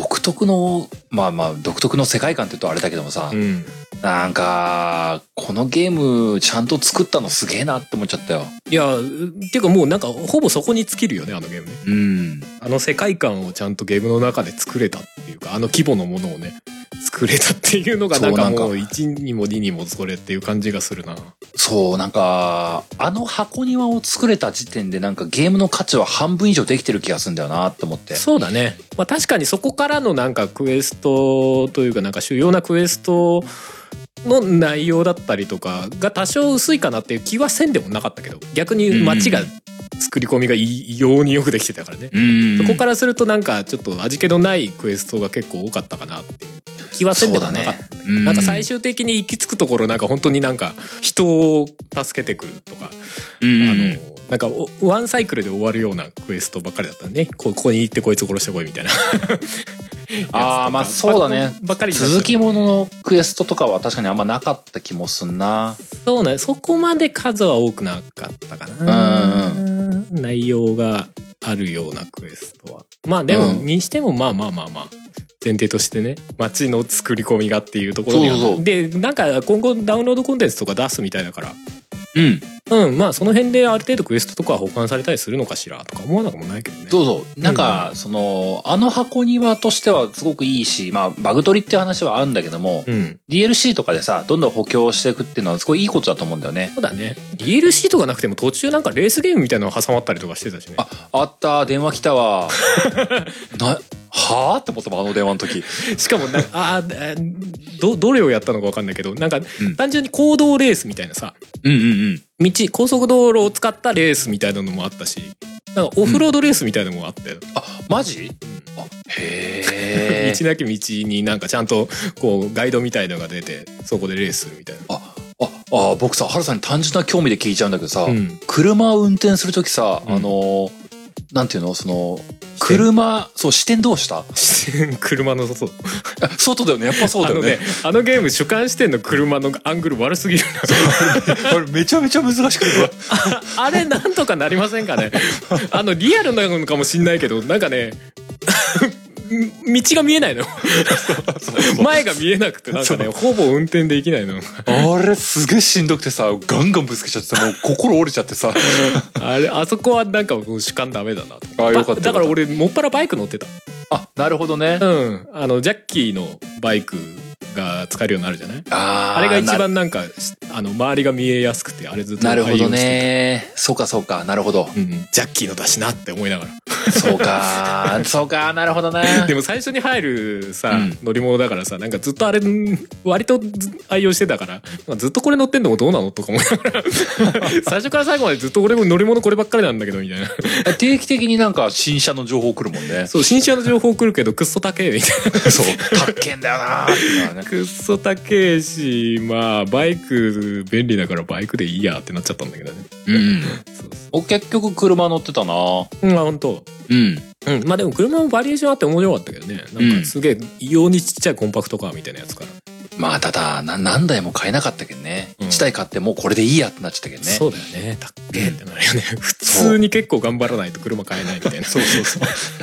独特のまあまあ独特の世界観って言うとあれだけどもさ、うん、なんかこのゲームちゃんと作ったのすげえなって思っちゃったよ。 いやっていうかもうなんかほぼそこに尽きるよねあのゲームね。うん。あの世界観をちゃんとゲームの中で作れたっていうかあの規模のものをね作れたっていうのがなんかもういちにもににもそれっていう感じがするな。 そうなんかあの箱庭を作れた時点でなんかゲームの価値は半分以上できてる気がするんだよなって思って。 そうだね。まあ確かにそこからのなんかクエストというかなんか主要なクエストの内容だったりとかが多少薄いかなっていう気はせんでもなかったけど、逆に街が作り込みが異様によくできてたからね。そこからするとなんかちょっと味気のないクエストが結構多かったかなっていう気はせんでもなかった。ね、なんか最終的に行き着くところなんか本当になんか人を助けてくるとか、あのなんかワンサイクルで終わるようなクエストばっかりだったね。ここに行ってこいつ殺してこいみたいな。 ああまあそうだね。ばっかり続きもののクエストとかは確かにあんまなかった気もすんな。 そうね。そこまで数は多くなかったかな。うん、内容があるようなクエストは。まあでも、うん、にしてもまあまあまあまあ。前提としてね街の作り込みがっていうところで、そうそうそうでなんか今後ダウンロードコンテンツとか出すみたいだからうんうんまあその辺である程度クエストとかは保管されたりするのかしらとか思わなくもないけどね。 そうそうなんか、うん、そのあの箱庭としてはすごくいいしまあバグ取りっていう話はあるんだけども、うん、ディーエルシー とかでさどんどん補強していくっていうのはすごいいいことだと思うんだよね。 そうだね。 ディーエルシー とかなくても途中なんかレースゲームみたいなの挟まったりとかしてたしね。 ああった電話来たわなはぁって思ったもんあの電話の時しかもなあどどれをやったのか分かんないけどなんか単純に公道レースみたいなさ、うんうんうん、道高速道路を使ったレースみたいなのもあったしなんかオフロードレースみたいなのもあったよ、うん、 あマジ、うん、あへえ道なき道になんかちゃんとこうガイドみたいのが出てそこでレースするみたいな。 あああ僕さハルさんに単純な興味で聞いちゃうんだけどさ、うん、車を運転する時さ、うん、あのなんていうのその車そう視点どうした車の外外だよねやっぱそうだよね。あのねあのゲーム主観視点の車のアングル悪すぎるあれめちゃめちゃ難しくてあ, あれなんとかなりませんかねあのリアルなのかもしんないけどなんかね道が見えないの前が見えなくてなんかねほぼ運転できないのあれすげえしんどくてさガンガンぶつけちゃってさもう心折れちゃってさあれあそこはなんか主観ダメだなと。 あよかっただから俺もっぱらバイク乗ってた。 あなるほどね。 うんあのジャッキーのバイクが使えるようになるじゃない。 あ, あれが一番なんかあの周りが見えやすくてあれずっと愛用してた。なるほどね。そうかそうかなるほど、 うん、ジャッキーのだしなって思いながらそうかそうかなるほどね。 でも最初に入るさ、うん、乗り物だからさなんかずっとあれ割と愛用してたからずっとこれ乗ってんのもどうなのとか思いながら最初から最後までずっと俺も乗り物こればっかりなんだけどみたいな定期的になんか新車の情報来るもんね。 そう新車の情報来るけどくっそ高えみたいなそう高えんだよなーって、ね、 くっそ高えしまあバイク便利だからバイクでいいやってなっちゃったんだけどね。 うんそうそう結局車乗ってたな。 うんあ本当。うんうん、まあでも車もバリエーションあって面白かったけどね。なんかすげえ異様にちっちゃいコンパクトカーみたいなやつから。 まあただな何台も買えなかったけどね。いちだい買ってもうこれでいいやってなっちゃったけどね。 そうだよね。たっけーってなるよね。普通に結構頑張らないと車買えないみたいな。 そうそうそう。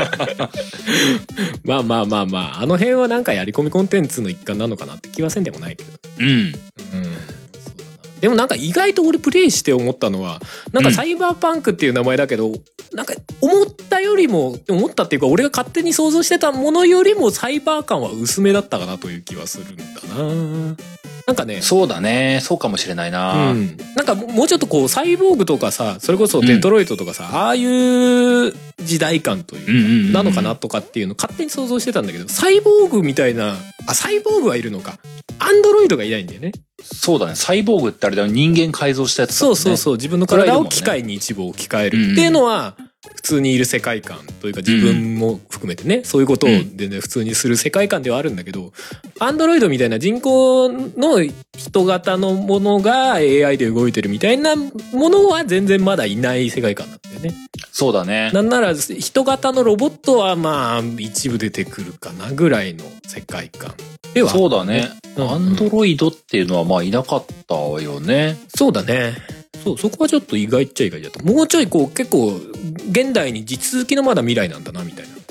まあまあまあまああの辺はなんかやり込みコンテンツの一環なのかなって気はせんでもないけど。うん。うんでもなんか意外と俺プレイして思ったのはなんかサイバーパンクっていう名前だけど、うん、なんか思ったよりも思ったっていうか俺が勝手に想像してたものよりもサイバー感は薄めだったかなという気はするんだな。なんかねそうだねそうかもしれないな、うん、 なんかもうちょっとこうサイボーグとかさそれこそデトロイトとかさ、うん、ああいう時代感というかなのかなとかっていうの勝手に想像してたんだけどサイボーグみたいなあサイボーグはいるのかアンドロイドがいないんだよね。 そうだねサイボーグってあれだよ人間改造したやつだ、ね、 そうそうそう自分の体を機械に一部置き換えるっていうのは普通にいる世界観というか自分も含めてね、うん、そういうことを全然普通にする世界観ではあるんだけどアンドロイドみたいな人工の人型のものが エーアイ で動いてるみたいなものは全然まだいない世界観なんだよね。 そうだね。 なんなら人型のロボットはまあ一部出てくるかなぐらいの世界観では、 そうだね。アンドロイドっていうのはまあいなかったわよね。 そうだね。そうそこはちょっと意外っちゃ意外だと。もうちょいこう結構現代に地続きのまだ未来なんだなみたいな。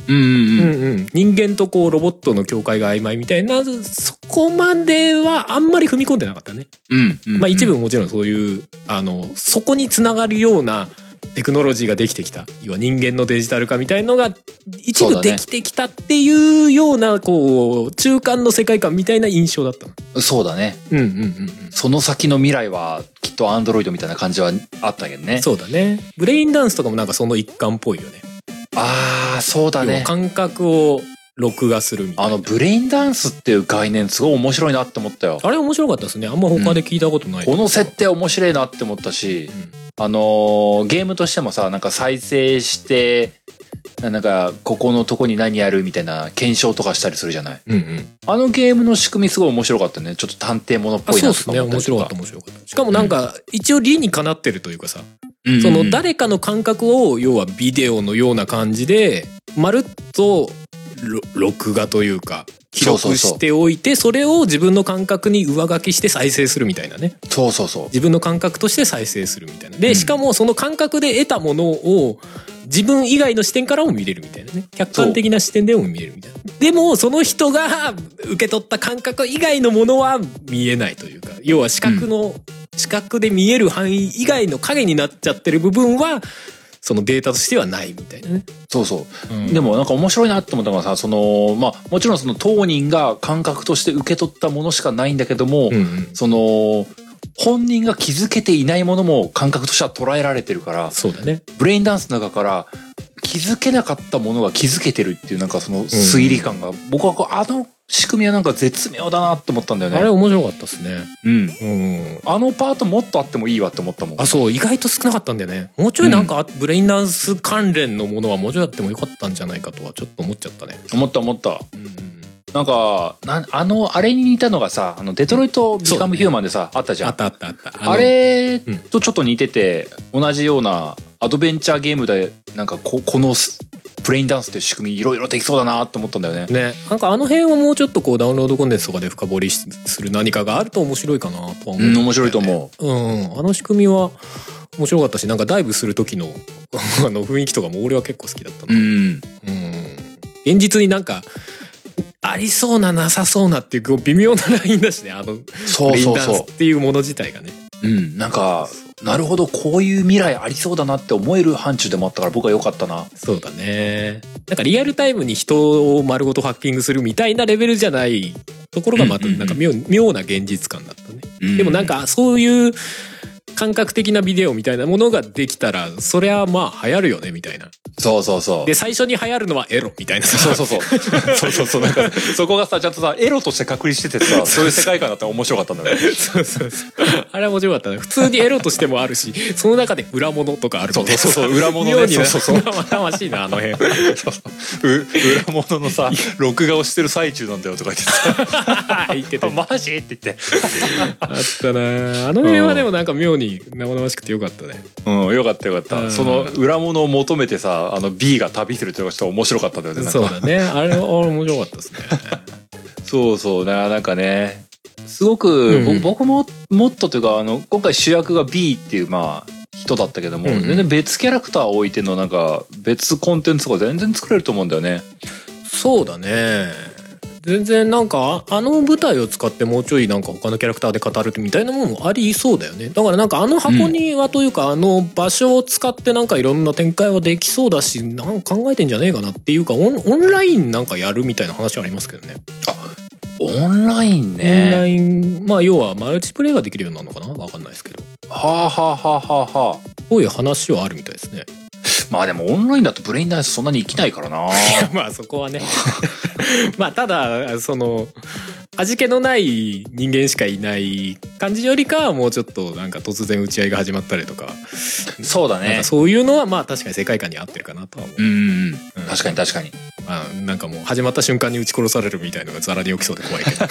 うんうんうんうんうん、人間とこうロボットの境界が曖昧みたいなそこまではあんまり踏み込んでなかったね。 うんうんうん、 まあ一部もちろんそういうあのそこにつながるようなテクノロジーができてきた、要は人間のデジタル化みたいのが一部できてきたっていうようなこう中間の世界観みたいな印象だったの。 そうだね。 うんうんうんうん。 その先の未来はきっとアンドロイドみたいな感じはあったけどね。 そうだね。ブレインダンスとかもなんかその一環っぽいよね。 ああ、そうだね。 感覚を録画するみたいな。 あのブレインダンスっていう概念すごい面白いなって思ったよ。 あれ面白かったですね。あんま他で聞いたことない、 うん、この設定面白いなって思ったし、うん、あのー、ゲームとしてもさ、なんか再生してなんかここのとこに何やるみたいな検証とかしたりするじゃない、うんうん、あのゲームの仕組みすごい面白かったね。ちょっと探偵ものっぽいなと思ったりとか。そうですね、面白かった面白かった。しかもなんか、うん、一応理にかなってるというかさ、うんうん、その誰かの感覚を要はビデオのような感じでまるっと録画というか記録しておいて、それを自分の感覚に上書きして再生するみたいなね。 そうそうそう。 自分の感覚として再生するみたいな。で、しかもその感覚で得たものを自分以外の視点からも見れるみたいなね。客観的な視点でも見れるみたいな。でもその人が受け取った感覚以外のものは見えないというか、要は視覚の、うん、視覚で見える範囲以外の影になっちゃってる部分はそのデータとしてはないみたいなね。 そうそう、うん、でもなんか面白いなって思ったのがさ、そのまあもちろんその当人が感覚として受け取ったものしかないんだけども、うんうん、その本人が気づけていないものも感覚としては捉えられてるから、 そうだね。 ブレインダンスの中から気づけなかったものが気づけてるっていうなんかその推理感が、うん、僕はこうあの仕組みはなんか絶妙だなって思ったんだよね。 あれ面白かったですね。 うん、うん、あのパートもっとあってもいいわって思ったもん。 あ、そう意外と少なかったんだよね。もうちょいなんか、うん、ブレインダンス関連のものはもうちょいあってもよかったんじゃないかとはちょっと思っちゃったね。 思った思った、うん、なんかなあのあれに似たのがさ、あのデトロイト・ビカム・ヒューマンでさ、ね、あったじゃん。 あったあったあった。 あ, あれとちょっと似てて、同じようなアドベンチャーゲームでなんか こ, このブレインダンスっていう仕組みいろいろできそうだなと思ったんだよね。 ね、なんかあの辺をもうちょっとこうダウンロードコンテンツとかで深掘りする何かがあると面白いかなとは思う、ね。うん、面白いと思う。うん、あの仕組みは面白かったし、なんかダイブする時のあの雰囲気とかも俺は結構好きだったな。うん。うん。現実になんかありそうななさそうなっていう微妙なラインだしね、あのブレインダンスっていうもの自体がね。 うん、なんかなるほどこういう未来ありそうだなって思える範疇でもあったから僕は良かったな。 そうだね。なんかリアルタイムに人を丸ごとハッキングするみたいなレベルじゃないところがまたなんか 妙,、うんうんうん、妙な現実感だったね、うんうん、でもなんかそういう感覚的なビデオみたいなものができたらそりゃまあ流行るよねみたいな。 そうそうそう。 で最初に流行るのはエロみたいな。 そうそうそうそうそうそう。なんかそこがさちゃんとさエロとして確立しててさ、そういう世界観だったら面白かったんだよね。 そうそうそう。あれは面白かったね。普通にエロとしてもあるし、その中で裏物とかあるもんね。 そうそうそう、裏物ね。 妙にね、そうそうそう。生々しいなあの辺。そうそう。 裏物のさ録画をしてる最中なんだよとか言ってさ。言ってた。マジって言って。 あったな。あの辺はでもなんか妙に生々しくてよかったね。 うん、よかったよかった。その裏物を求めてさ、あの B が旅するっていうのがちょっと面白かったんだよね。 そうだね。あれは面白かったですね。 そうそうな、なんかね、すごく、うん、僕ももっとというかあの今回主役が B っていうまあ人だったけども、うん、全然別キャラクターを置いてのなんか別コンテンツとか全然作れると思うんだよね。 そうだね。全然なんかあの舞台を使ってもうちょいなんか他のキャラクターで語るみたいなものもありそうだよね。だからなんかあの箱庭というか、うん、あの場所を使ってなんかいろんな展開はできそうだし、なんか考えてんじゃねえかなっていうか、オン、オンラインなんかやるみたいな話はありますけどね。 あ、オンラインね。 オンライン、まあ要はマルチプレイができるようになるのかな、わかんないですけど。 はあはあはあはあはあ。 そういう話はあるみたいですね。 まあでもオンラインだとブレインダンスそんなに生きないからな。 まあそこはね。まあただその味気のない人間しかいない感じよりかはもうちょっとなんか突然打ち合いが始まったりとか。 そうだね。 なんかそういうのはまあ確かに世界観に合ってるかなとは思う。うん、 うん、確かに確かに。 まあなんかもう始まった瞬間に撃ち殺されるみたいのがザラに起きそうで怖いけど。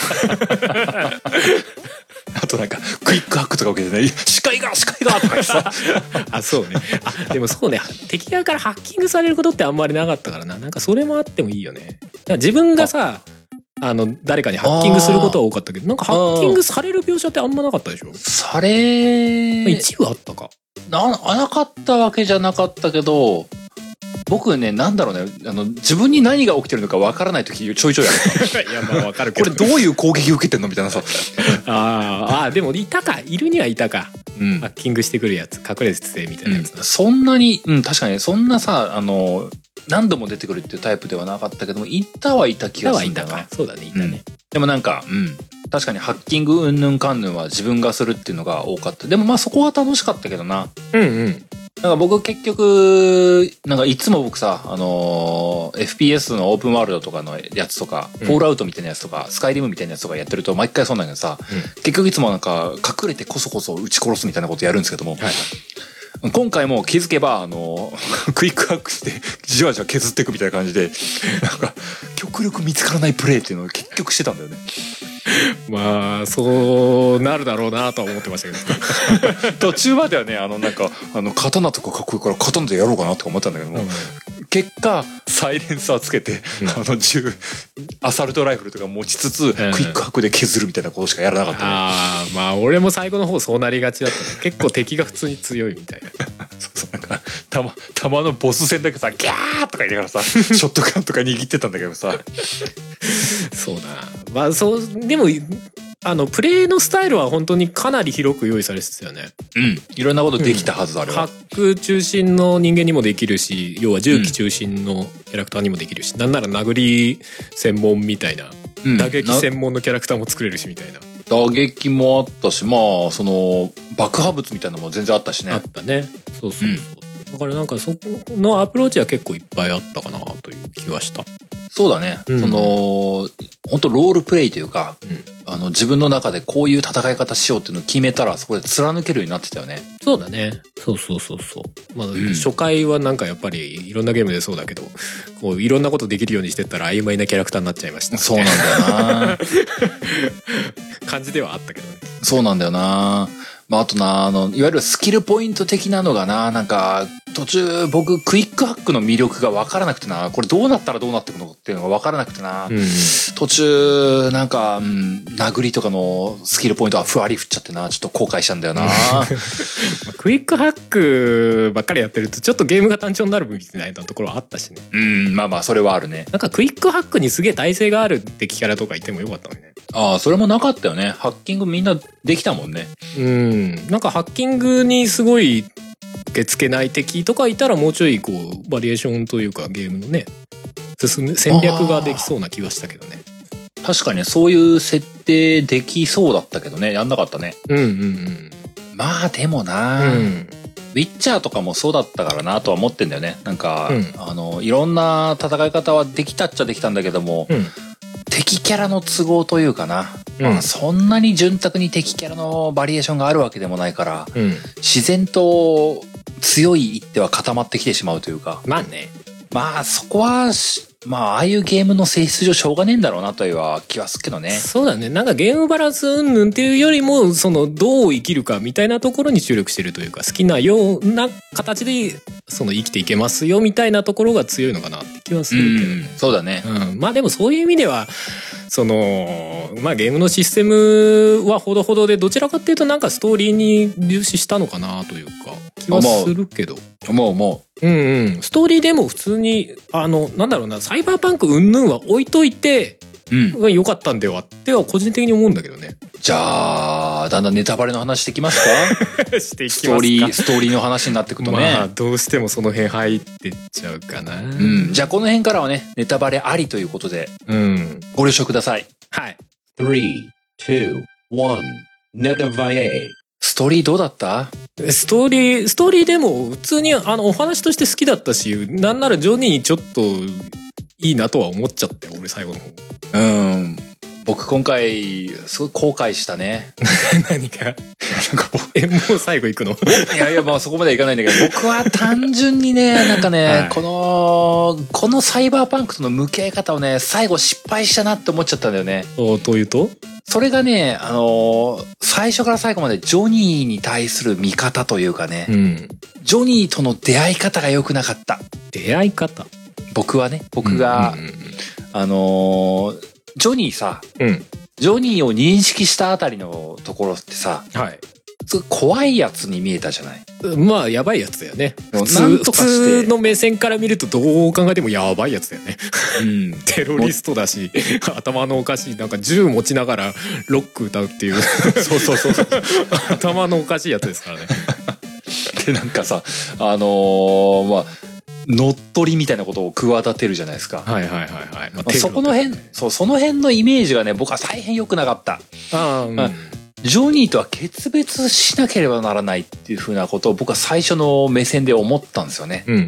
あとなんかクイックハックとか受けてね、視界が視界がとかさ。 あ、そうね。あ、でもそうね、敵側からハッキングされることってあんまりなかったからな。なんかそれもあってもいいよね。だから自分がさ、あ, あの誰かにハッキングすることは多かったけど、なんかハッキングされる描写ってあんまなかったでしょ。 され、 一部あったか。 な、なかったわけじゃなかったけど、 僕ね、なんだろうね、あの自分に何が起きてるのかわからない時ちょいちょいある。 いやまあわかるけど。 これどういう攻撃受けてんのみたいなさ。 ああでもいたか、いるにはいたか。うん、ハッキングしてくるやつ、隠れててみたいなやつ、 うん。そんなに、うん確かにそんなさあの何度も出てくるっていうタイプではなかったけども、いたはいた気がするんだよな。 そうだね、いたね。うん、 でもなんか、うん。確かにハッキングうんぬんかんぬんは自分がするっていうのが多かった。でもまあそこは楽しかったけどな。 うんうん。 なんか僕結局、なんかいつも僕さ、あのー、エフピーエス のオープンワールドとかのやつとか、うん、フォールアウトみたいなやつとか、スカイリムみたいなやつとかやってると毎回そうなんだけどさ、うん、結局いつもなんか隠れてこそこそ撃ち殺すみたいなことやるんですけども、はいはい、今回も気づけば、あのー、クイックハックしてじわじわ削っていくみたいな感じで、なんか極力見つからないプレイっていうのを結局してたんだよね。 まあそうなるだろうなとは思ってましたけど途中まではねあのなんかあの刀とかかっこいいから刀でやろうかなとか思ったんだけども、うん、結果サイレンサーつけて、うん、あの銃アサルトライフルとか持ちつつ、うん、クイックハックで削るみたいなことしかやらなかった、ね、 ああまあ俺も最後の方そうなりがちだったね。結構敵が普通に強いみたいなそうそうなんか弾弾のボス戦だけさギャーとか言いながらさショットガンとか握ってたんだけどさそうなまあそうでもあのプレイのスタイルは本当にかなり広く用意されてたよね。 うんいろんなことできたはずだ、うん、あれはハック中心の人間にもできるし、要は銃器中心のキャラクターにもできるし、うん、なんなら殴り専門みたいな、うん、打撃専門のキャラクターも作れるしみたいな。 打撃もあったし、まあその爆破物みたいなのも全然あったしね。 あったね。そうそうそう、うん、だからなんかそこのアプローチは結構いっぱいあったかなという気はした。 そうだね、うん、その本当ロールプレイというか、うん、あの自分の中でこういう戦い方しようっていうのを決めたらそこで貫けるようになってたよね。 そうだね。そうそうそうそう。まあ、うん、初回はなんかやっぱりいろんなゲームでそうだけど、こういろんなことできるようにしてったら曖昧なキャラクターになっちゃいました、ね。 そうなんだよな。 感じではあったけどね。 そうなんだよな。まああとなあのいわゆるスキルポイント的なのがななんか途中僕クイックハックの魅力が分からなくてなこれどうなったらどうなっていくのっていうのが分からなくてな、うん、途中なんか、うん、殴りとかのスキルポイントはふわり振っちゃってなちょっと後悔したんだよな。 クイックハックばっかりやってるとちょっとゲームが単調になるみたいなところはあったしね。 うんまあまあそれはあるね。 なんかクイックハックにすげえ耐性がある敵キャラとかいてもよかったのにね。 ああそれもなかったよね。ハッキングみんなできたもんね。 うんなんかハッキングにすごい受け付けない敵とかいたらもうちょいこうバリエーションというかゲームのね進む戦略ができそうな気はしたけどね。 確かにそういう設定できそうだったけどねやんなかったね。 うんうんうんまあでもな、うん、ウィッチャーとかもそうだったからなとは思ってんだよね。なんか、うん、あのいろんな戦い方はできたっちゃできたんだけども、うん、敵キャラの都合というかな、うんまあ、そんなに潤沢に敵キャラのバリエーションがあるわけでもないから、うん、自然と強い一手は固まってきてしまうというかまあねまあそこはまあああいうゲームの性質上しょうがねえんだろうなという気はするけどね。 そうだねなんかゲームバランス云々っていうよりもそのどう生きるかみたいなところに注力してるというか好きなような形でその生きていけますよみたいなところが強いのかなって気はするけど、うん、 そうだね、 うん、まあでもそういう意味ではそのまあゲームのシステムはほどほどでどちらかっていうとなんかストーリーに重視したのかなというか気はするけど思う思ううんうんストーリーでも普通にあのなんだろうなサイバーパンク云々は置いといてが良かったんではっては個人的に思うんだけどね。 じゃあだんだんネタバレの話してきますか。 していきますか。 ストーリーストーリーの話になってくとね、 まあ、どうしてもその辺入ってっちゃうかな、うん、 じゃあこの辺からはねネタバレありということで、うん、ご了承ください。 はい。 スリー、ツー、ワンネタバレ。ストーリーどうだった？ ストーリーストーリーでも普通にあのお話として好きだったしなんならジョニーちょっといいなとは思っちゃったよ俺最後の方。 うん僕今回すごい後悔したね。 何かえもう最後行くの？ いやいやまあそこまではいかないんだけど僕は単純にねなんかね、はい、このこのサイバーパンクとの向き合い方をね最後失敗したなって思っちゃったんだよね。 おというとそれがねあのー、最初から最後までジョニーに対する見方というかね、うん、ジョニーとの出会い方が良くなかった。 出会い方僕はね僕が、うんうんうん、あのージョニーさ、うん、ジョニーを認識したあたりのところってさ、はい、 怖いやつに見えたじゃない。 まあやばいやつだよね。普通、 なんとかして普通の目線から見るとどう考えてもやばいやつだよね。 うん、 テロリストだし頭のおかしい、なんか銃持ちながらロック歌うっていうそうそうそうそう頭のおかしいやつですからね。 でなんかさあのー、まあ乗っ取りみたいなことを企てるじゃないですか。 はいはいはいはい。 まあ、そこの辺、そうその辺のイメージがね僕は大変良くなかった。あ、うん、ジョニーとは決別しなければならないっていうふうなことを僕は最初の目線で思ったんですよね。うんうんうん、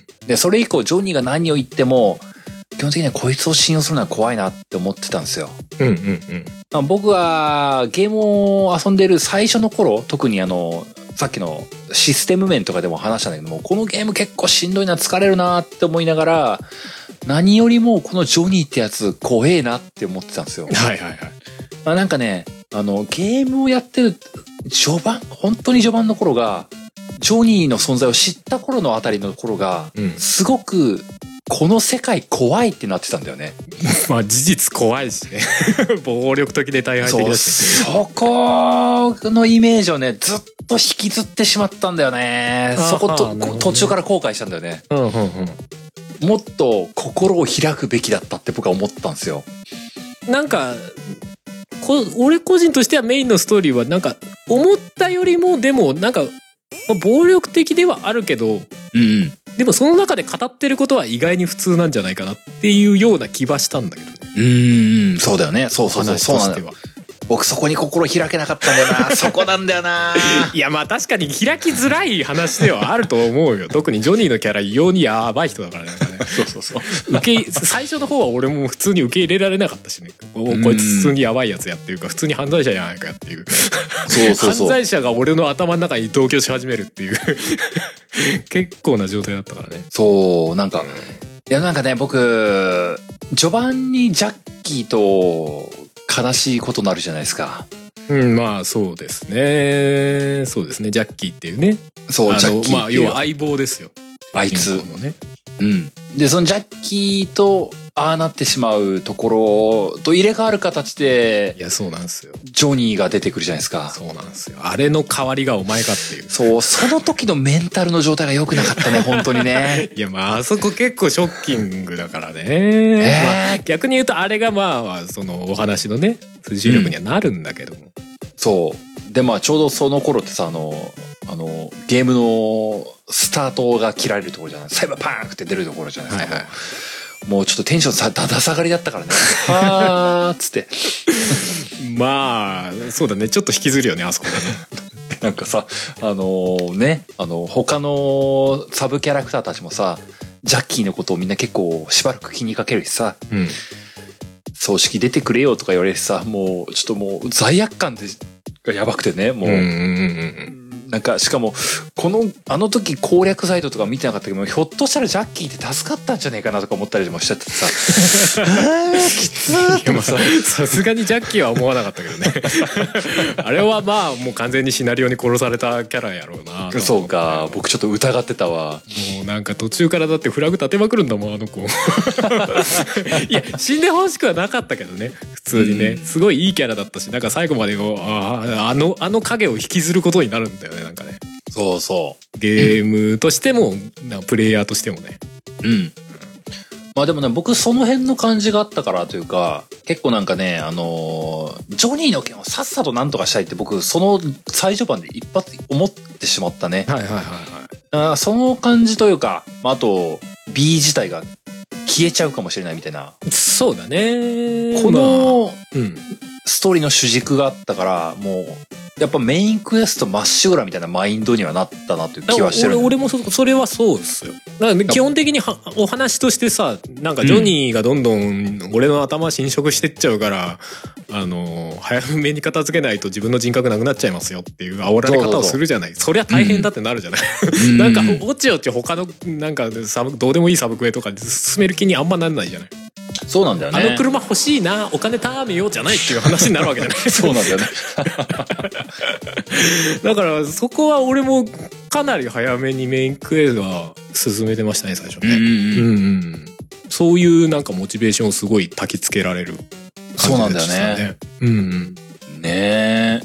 でそれ以降ジョニーが何を言っても基本的にはこいつを信用するのは怖いなって思ってたんですよ。うんうんうん、僕はゲームを遊んでる最初の頃、特にあのさっきのシステム面とかでも話したんだけども、このゲーム結構しんどいな、疲れるなって思いながら、何よりもこのジョニーってやつ怖えなって思ってたんですよ。はいはいはい。あ、なんかね、あのゲームをやってる序盤、本当に序盤の頃が、ジョニーの存在を知った頃のあたりの頃が、うん、すごくこの世界怖いってなってたんだよね。 まあ事実怖いしね。暴力的で大敗的だし。 そこのイメージをねずっと引きずってしまったんだよね。そこと、ね、途中から後悔したんだよね。うんうんうん、もっと心を開くべきだったって僕は思ったんですよ。 なんかこ俺個人としてはメインのストーリーはなんか思ったよりもでもなんか暴力的ではあるけど、うん、でもその中で語ってることは意外に普通なんじゃないかなっていうような気はしたんだけどね。 うーん、そうだよね。そうそうそう、そうなんだよ。僕そこに心開けなかったんだよな。そこなんだよな。 いやまあ確かに開きづらい話ではあると思うよ。特にジョニーのキャラ異様にやばい人だからね。そうそうそう。受け最初の方は俺も普通に受け入れられなかったしね。おこいつ普通にやばいやつやっていうか普通に犯罪者じゃないかっていう。そうそうそう。犯罪者が俺の頭の中に同居し始めるっていう結構な状態だったからね。 そうなんか、いやなんかね僕序盤にジャッキーと悲しいことになるじゃないですか。 うん、まあそうですね。そうですね。ジャッキーっていうね。 そう、ジャッキー。 まあ要は相棒ですよ。 あいつ。ね、うん。で、そのジャッキーとああなってしまうところと入れ替わる形で、 いやそうなんですよ。 ジョニーが出てくるじゃないですか。 そうなんですよ。あれの代わりがお前かっていう。 そう、その時のメンタルの状態が良くなかったね、本当にね。 いやまああそこ結構ショッキングだからね。えーまあ、逆に言うとあれがまあそのお話のね重力にはなるんだけども。うん、 そうでまあちょうどその頃ってさあのあのゲームのスタートが切られるところじゃない、サイバーパンクって出るところじゃないですか。はいはい、もうちょっとテンションさだだ下がりだったからね。はーっつって。 まあそうだね、ちょっと引きずるよねあそこでね。 なんかさあのー、ねあの他のサブキャラクターたちもさジャッキーのことをみんな結構しばらく気にかけるしさ、うん、葬式出てくれよとか言われるしさ、もうちょっともう罪悪感でがやばくてね、もう、うんうんうん、なんかしかもこのあの時攻略サイトとか見てなかったけど、ひょっとしたらジャッキーって助かったんじゃねえかなとか思ったりもしちゃってさ。あーきつーってもささすがにジャッキーは思わなかったけどね。あれはまあもう完全にシナリオに殺されたキャラやろうな。 そうか、僕ちょっと疑ってたわ。 もうなんか途中からだってフラグ立てまくるんだもんあの子。いや死んでほしくはなかったけどね普通にね、うん、すごいいいキャラだったし、なんか最後までああのあの影を引きずることになるんだよね、なんかね。 そうそうゲームとしてもプレイヤーとしてもね。うん、うん、 まあでもね僕その辺の感じがあったからというか、結構なんかねあのー、ジョニーの件をさっさとなんとかしたいって僕その最序盤で一発思ってしまったね。はいはいはいはい。あその感じというか、あと B 自体が消えちゃうかもしれないみたいな。 そうだね。 この、まあうん、ストーリーの主軸があったからもうやっぱメインクエストまっしぐらみたいなマインドにはなったなという気はしてる。 俺, 俺も そ, それはそうですよ。だから基本的にはお話としてさ、なんかジョニーがどんどん俺の頭侵食してっちゃうから、うん、あの早めに片付けないと自分の人格なくなっちゃいますよっていう煽られ方をするじゃない。 そ, そりゃ大変だってなるじゃない、うん、なんかおちおち他のなんかサブどうでもいいサブクエとかで進める気にあんまなんないじゃない。 そうなんだよね。 あの車欲しいな、お金貯めようじゃないっていう話になるわけじゃない。 そうなんだよね。 だからそこは俺もかなり早めにメインクエは進めてましたね最初ね。うんうん、うん、そういうなんかモチベーションをすごい焚きつけられる感じでしたね。そうなんだよね。うんうん、ねえ。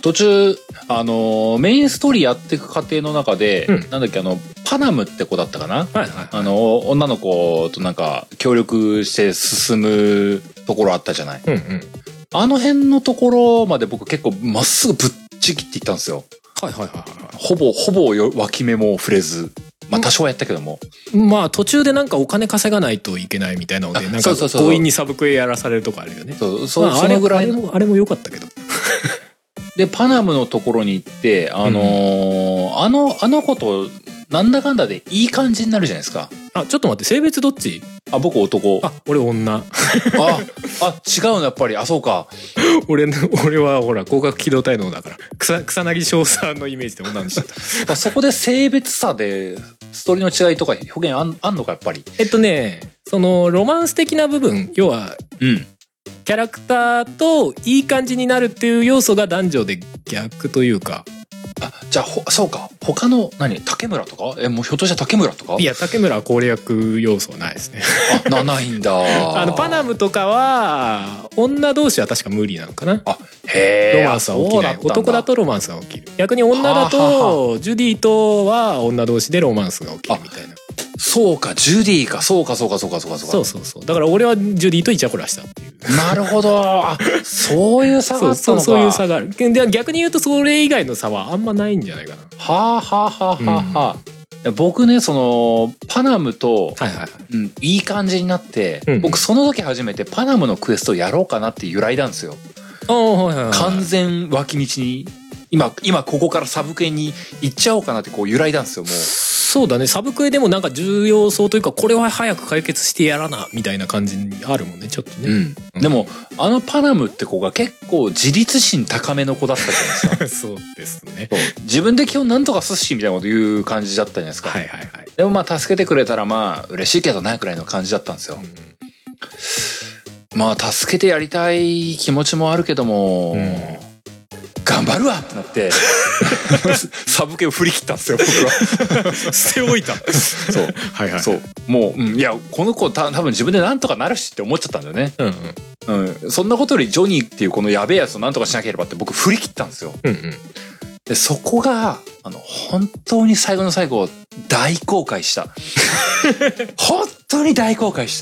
途中あのメインストーリーやっていく過程の中で、うん、なんだっけあのパナムって子だったかな、はいはいはい、あの女の子となんか協力して進むところあったじゃない、うんうん、あの辺のところまで僕結構まっすぐぶっちぎっていったんですよ。はいはいはいはい。ほぼほぼ脇目も触れず。まあ多少はやったけども、 まあ途中でなんかお金稼がないといけないみたいなので、なんか強引にサブクエやらされるとかあるよね。そうそう、まあ、そのぐらいのあれも良かったけど。 でパナムのところに行ってあのーうん、あのあの子となんだかんだでいい感じになるじゃないですか。 あ、ちょっと待って、性別どっち？ あ、僕男。 あ、俺女。 あ、あ、違うのやっぱり。あ、そうか。 俺の俺はほら広角機動隊のだから草草薙翔さんのイメージで女にしちゃった。 そこで性別差でストーリーの違いとか表現あん、あんのかやっぱり。 えっとね、そのロマンス的な部分、要は、うん、キャラクターといい感じになるっていう要素が男女で逆というか。 あ、じゃあほそうか、他の何竹村とか、え、もうひょっとしたら竹村とか。 いや、竹村は攻略要素はないですね。 あ、なないんだ。 あのパナムとかは女同士は確か無理なのかな。あ、 へえ。 ロマンスは起きない。男だとロマンスが起きる。逆に女だとはははジュディとは女同士でロマンスが起きるみたいな。 そうか、ジュディか、そうかそうかそうかそうかそうか。 そうそうそう。だから俺はジュディとイチャコラしたっていう。 なるほど。あ、そういう差があったのか。 そうそう、そういう差がある。で逆に言うとそれ以外の差はあんまないんじゃないかな。 はあはあはあはあはあ。うん、僕ね、そのパナムと、はいはいはい、うん、いい感じになって、うんうん、僕その時初めてパナムのクエストやろうかなっていう由来なんですよ。あ、はいはいはい、完全脇道に今今ここからサブクエに行っちゃおうかなってこう由来なんですよ。もうそうだね、サブクエでもなんか重要そうというか、これは早く解決してやらなみたいな感じにあるもんね、ちょっとね、うんうん、でもあのパナムって子が結構自立心高めの子だったじゃないですか。 そうですね。 自分で基本なんとかすっしみたいなこと言う感じだったじゃないですか。はいはいはい。でもまあ助けてくれたらまあ嬉しいけどなくらいの感じだったんですよ、うん、まあ助けてやりたい気持ちもあるけども、うん、頑張るわってなってサブ系を振り切ったんですよ僕は。 捨ておいた。 そうはいはい、そうもう、うん、いやこの子た多分自分でなんとかなるしって思っちゃったんだよね、うんうんうん、そんなことよりジョニーっていうこのやべえやつをなんとかしなければって僕振り切ったんですよ、うんうん、でそこがあの本当に最後の最後大後悔した。本当に大後悔した。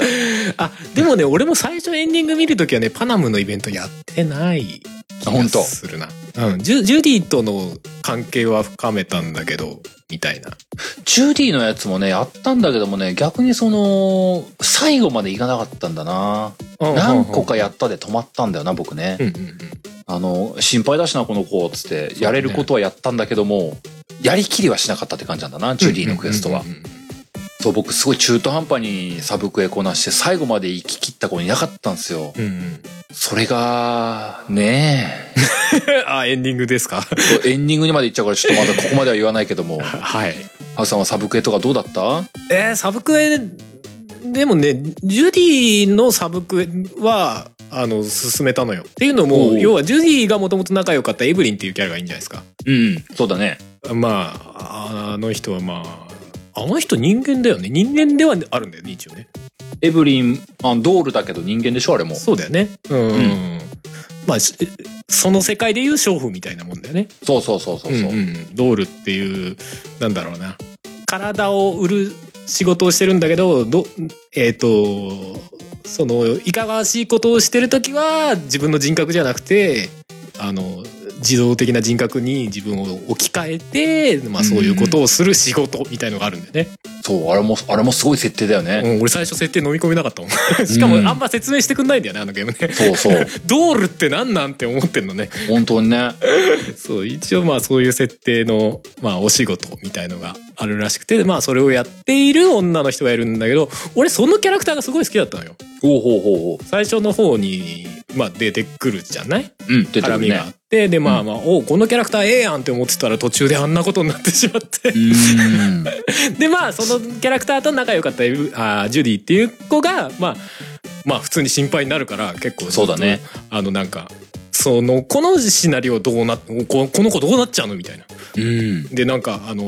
あ、でもね、俺も最初エンディング見るときはね、パナムのイベントやってない気がするな。うん、ジュ、ジュディとの関係は深めたんだけどみたいな。 ジュディのやつもねやったんだけどもね、逆にその最後までいかなかったんだな。何個かやったで止まったんだよな僕ね、うんうんうん、あの心配だしなこの子っつってやれることはやったんだけども、やりきりはしなかったって感じなんだな、ジュディのクエストは。そう僕すごい中途半端にサブクエこなして最後まで行き切った子いなかったんですよ、うんうん、それがねえ。あ、エンディングですか。 エンディングにまで行っちゃうからちょっとまだここまでは言わないけども。はい。ハウさんはサブクエとかどうだった？ えー、サブクエでもね、ジュディのサブクエはあの進めたのよ。っていうのも要はジュディがもともと仲良かったエブリンっていうキャラがいいんじゃないですか。 うん、そうだね。 まああの人はまああの人人間だよね。人間ではあるんだよね一応ね。 エブリンあドールだけど人間でしょあれも。 そうだよね。うん、うん、まあその世界でいう娼婦みたいなもんだよね。 そうそうそうそうそう、うんうん、 ドールっていうなんだろうな、体を売る仕事をしてるんだけど、どえっ、ー、とそのいかがわしいことをしてる時は自分の人格じゃなくてあの自動的な人格に自分を置き換えて、まあ、そういうことをする仕事みたいのがあるんだよね。 そうあれもあれもすごい設定だよね、 うん、俺最初設定飲み込めなかったもん。しかもあんま説明してくんないんだよねあのゲームね。 そうそうドールってなんなんて思ってんのね本当にね。 そう一応まあそういう設定の、まあ、お仕事みたいのがあるらしくて、まあそれをやっている女の人がいるんだけど、俺そのキャラクターがすごい好きだったのよ。 ほうほうほうほう。 最初の方に、まあ、出てくるじゃない、 うん、出てくるね。 絡みがあってでまあまあ、うん、おこのキャラクターええやんって思ってたら途中であんなことになってしまってうんでまあそのキャラクターと仲良かったあジュディっていう子がまあまあ普通に心配になるから結構そうだね。 あのなんかそのこのシナリオどうなここの子どうなっちゃうのみたいな、うん、でなんかあの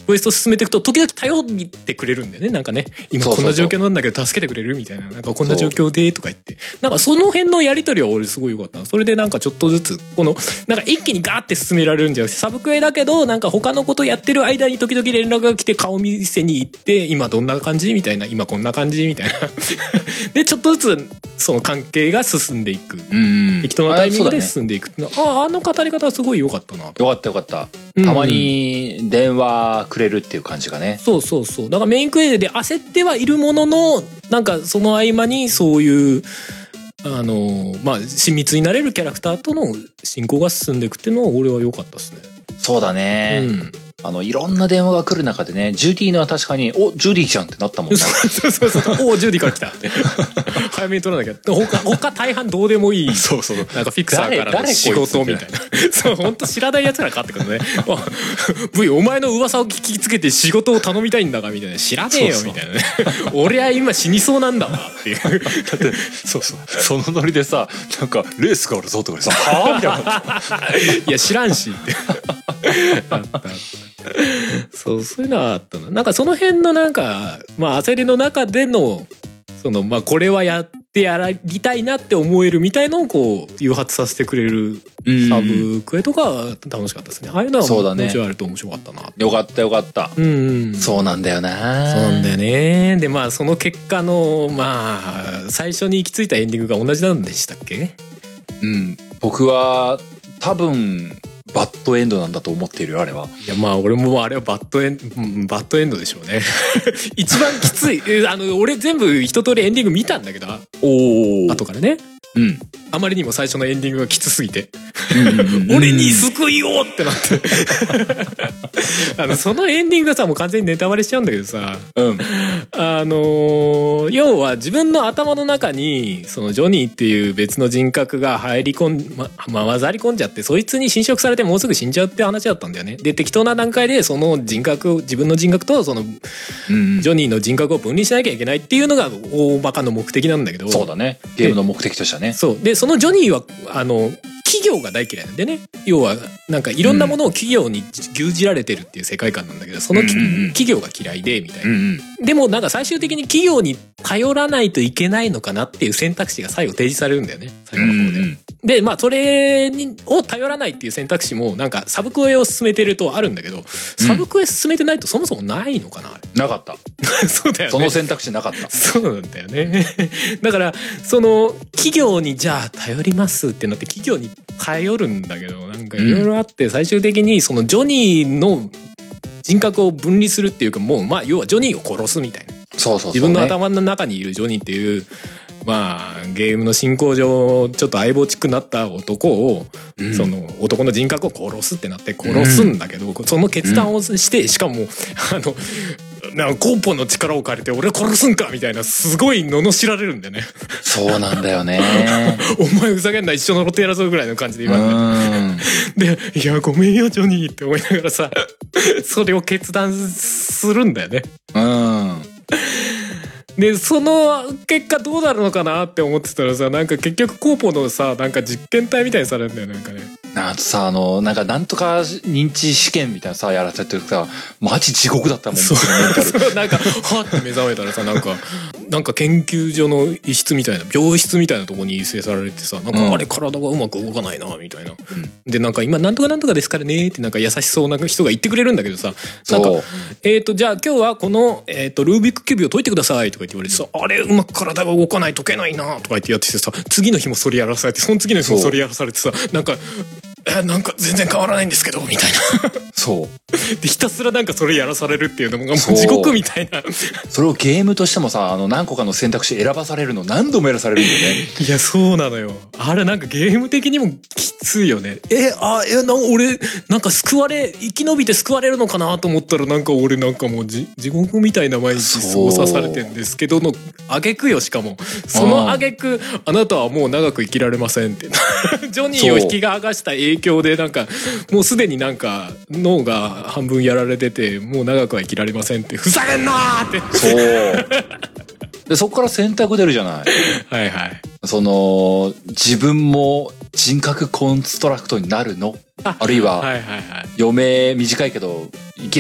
クエスト進めていくと時々頼ってくれるんだよね。なんかね、今こんな状況なんだけど助けてくれるみたいな、なんかこんな状況でとか言って、なんかその辺のやり取りは俺すごい良かった。それでなんかちょっとずつこのなんか一気にガーって進められるんじゃなくて、サブクエだけどなんか他のことやってる間に時々連絡が来て顔見せに行って、今どんな感じみたいな、今こんな感じみたいなでちょっとずつその関係が進んでいく、適当なタイミングで進んでいく。ああ、あの語り方はすごい良かったな。 よかったよかった。たまに電話くれるっていう感じがね。 そうそうそう。だからメインクエで焦ってはいるものの、なんかその合間にそういうあのまあ親密になれるキャラクターとの進行が進んでいくっていうのは俺は良かったですね。 そうだね。うん。あのいろんな電話が来る中でね、ジュディのは確かにおジュディじゃんってなったもんね。 そうそうそう。おジュディから来たって早めに取らなきゃ。他他大半どうでもいい。そうそう。なんかフィクサーからの仕事みたいな。そう本当知らないやつからかかってくるね。ブイお前の噂を聞きつけて仕事を頼みたいんだがみたいな、知らねえよみたいなね。俺は今死にそうなんだわっていう。だってそうそう。そのノリでさ、なんかレースがあるぞとかさ、はあみたいな。 いや知らんしって。あったあった。そうそういうのはあったな。なんかその辺のなんかまあ焦りの中でのそのまあこれはやってやりたいなって思えるみたいのをこう誘発させてくれるサブクエとかは楽しかったですね。ああいうのはもちろんあると面白かったな。 よかったよかった。うんうん。そうなんだよな。 そうなんだよね。でまあその結果のまあ最初に行き着いたエンディングが同じなんでしたっけ？ うん。僕は多分。バッドエンドなんだと思っているよあれは。 いやまあ俺もあれはバッドエン、うん、バッドエンドでしょうね。一番きついあの俺全部一通りエンディング見たんだけど、おお後からね。うん。あまりにも最初のエンディングがきつすぎて俺に救いをってなってあのそのエンディングがさもう完全にネタバレしちゃうんだけどさ、うん、あのー、要は自分の頭の中にそのジョニーっていう別の人格が入り込んま、まあ、混ざり込んじゃって、そいつに侵食されてもうすぐ死んじゃうって話だったんだよね。で適当な段階でその人格自分の人格とその、うん、ジョニーの人格を分離しなきゃいけないっていうのが大バカの目的なんだけど。 そうだね、ゲームの目的としてはね。 そうでそのジョニーはあの企業が大嫌いなんでね。要はなんかいろんなものを企業に牛耳られてるっていう世界観なんだけど、その、うんうんうん、企業が嫌いでみたいな、うんうん、でもなんか最終的に企業に頼らないといけないのかなっていう選択肢が最後提示されるんだよね、最後の方で、うんうん、でまあそれにを頼らないっていう選択肢もなんかサブクエを進めてるとあるんだけど、サブクエ進めてないとそもそもないのかな、あれなかったそうだよね、 その選択肢なかった。 そうなんだよねだからその企業にじゃあ頼りますってなって企業に頼るんだけど、なんかいろいろあって最終的にそのジョニーの人格を分離するっていうか、もうまあ要はジョニーを殺すみたいな。 そうそうそう、ね、 自分の頭の中にいるジョニーっていうまあゲームの進行上ちょっと相棒チックになった男を、うん、その男の人格を殺すってなって殺すんだけど、うん、その決断をして、しかもあのなんかコーポの力を借りて俺殺すんかみたいな、すごい罵られるんだよね。 そうなんだよねお前ふざけんな、一緒のロットやらそうぐらいの感じで言われて、でいやごめんよジョニーって思いながらさそれを決断するんだよね。うんでその結果どうなるのかなって思ってたらさ、なんか結局コーポのさなんか実験体みたいにされるんだよね、なんかね。 なんとさ、あのなんかなんとか認知試験みたいなさやらせてるさ、マジ地獄だったもん。 そうそうなんかはって目覚めたらさ、なんかなんか研究所の一室みたいな病室みたいなとこに移生されてさ、なんかあれ体がうまく動かないなみたいな、うん、でなんか今なんとかなんとかですからねってなんか優しそうな人が言ってくれるんだけどさ、なんかえっとじゃあ今日はこのえっとルービックキューブを解いてくださいとか言われてさ、あれうまく体が動かない解けないなとか言ってやっててさ、次の日もそれやらされて、その次の日もそれやらされてさ、なんかえなんか全然変わらないんですけどみたいなそうでひたすらなんかそれやらされるっていうのももう地獄みたいなそれをゲームとしてもさ、あの何個かの選択肢選ばされるの何度もやらされるんだよね。 いやそうなのよ、あれなんかゲーム的にもきついよね。えあえな俺なんか救われ生き延びて救われるのかなと思ったら、なんか俺なんかもうじ地獄みたいな毎日操作されてんですけどの挙句よ、しかもその挙句あなたはもう長く生きられませんってジョニーを引きが剥がした影響でなんかもうすでになんか脳が半分やられてて、もう長くは生きられませんって、ふざけんなーってそうでそこから選択出るじゃないはいはい、 その自分も人格コンストラクトになるの、あるいは、はいはいはい、余命短いけど生きる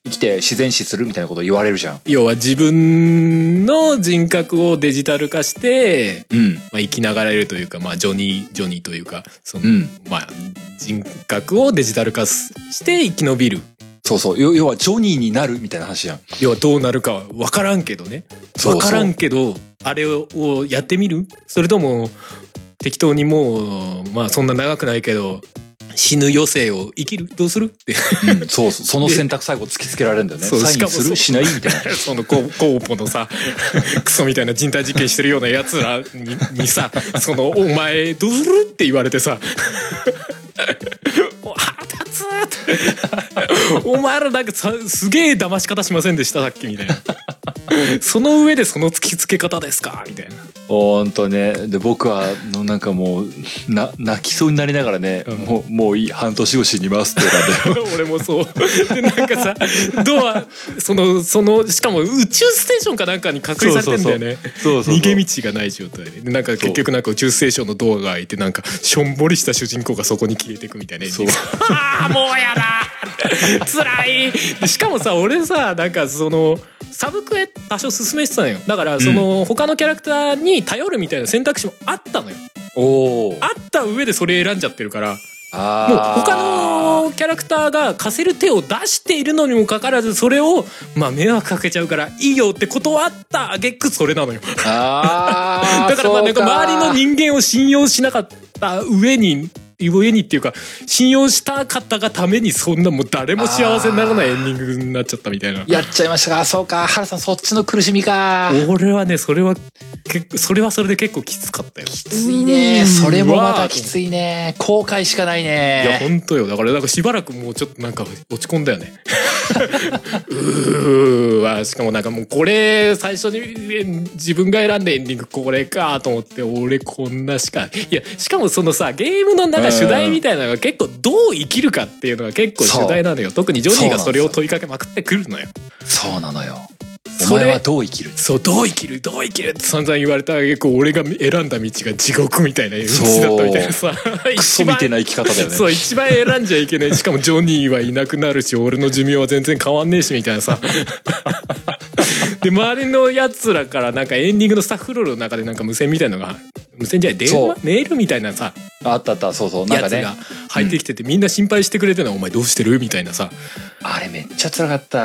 生きて自然死するみたいなことを言われるじゃん。 要は自分の人格をデジタル化して、 うんまあ、生きながらえるというか、まあ、ジョニージョニーというかその、 うん、 まあ、人格をデジタル化して生き延びる。 そうそう、要はジョニーになるみたいな話やん。 要はどうなるかは分からんけどね。分からんけどあれをやってみる？それとも適当にもうまあそんな長くないけど死ぬ余生を生きる？どうする？って、 うん、そうその選択最後突きつけられるんだよね。サインする？しない？みたいな。 そのコーポのさクソみたいな人体実験してるようなやつらににさそのお前どうする？って言われてさ腹立つってお前らなんかさすげえ騙し方しませんでしたさっきみたいなその上でその突きつけ方ですかみたいな。 ほんとね。で僕はのなんかもうな泣きそうになりながらね、うん、もうもういい半年後死にますって言ったんだよ俺もそうでなんかさドアそのそのしかも宇宙ステーションかなんかに隔離されてんだよね。逃げ道がない状態でなんか結局なんか宇宙ステーションのドアが開いてなんかしょんぼりした主人公がそこに消えていくみたいな。そうあーもうやだ辛い。でしかもさ俺さなんかそのサブクエ多少進めてたのよ。だからその、うん、他のキャラクターに頼るみたいな選択肢もあったのよ。おあった上でそれ選んじゃってるからあもう他のキャラクターが貸せる手を出しているのにもかかわらずそれをまあ迷惑かけちゃうからいいよって断った挙句それなのよ。あだからまあなんか周りの人間を信用しなかった上に上にっていうか信用した方がためにそんなもう誰も幸せにならないエンディングになっちゃったみたいな。 やっちゃいましたか。そうか原さんそっちの苦しみか。 俺はねそれは結構それはそれで結構きつかったよ。 きついね。それもまたきついね。後悔しかないね。 いや本当よ。だからなんかしばらくもうちょっとなんか落ち込んだよねうーわしかもなんかもうこれ最初に自分が選んだエンディングこれかと思って俺こんなしかいやしかもそのさゲームの中主題みたいなのが結構どう生きるかっていうのが結構主題なのよ。特にジョニーがそれを問いかけまくってくるのよ。 そうなのよ。お前はどう生きる？ そうどう生きるどう生きるって散々言われた結構俺が選んだ道が地獄みたいな道だったみたいなさクソみたいな生き方だよね。 そう一番選んじゃいけない。しかもジョニーはいなくなるし俺の寿命は全然変わんねえしみたいなさで周りのやつらからなんかエンディングのスタッフロールの中でなんか無線みたいなのが無線じゃない電話メールみたいなさあったあったそうそうなんかねやつが入ってきてて、うん、みんな心配してくれてるのお前どうしてるみたいなさあれめっちゃ辛かった。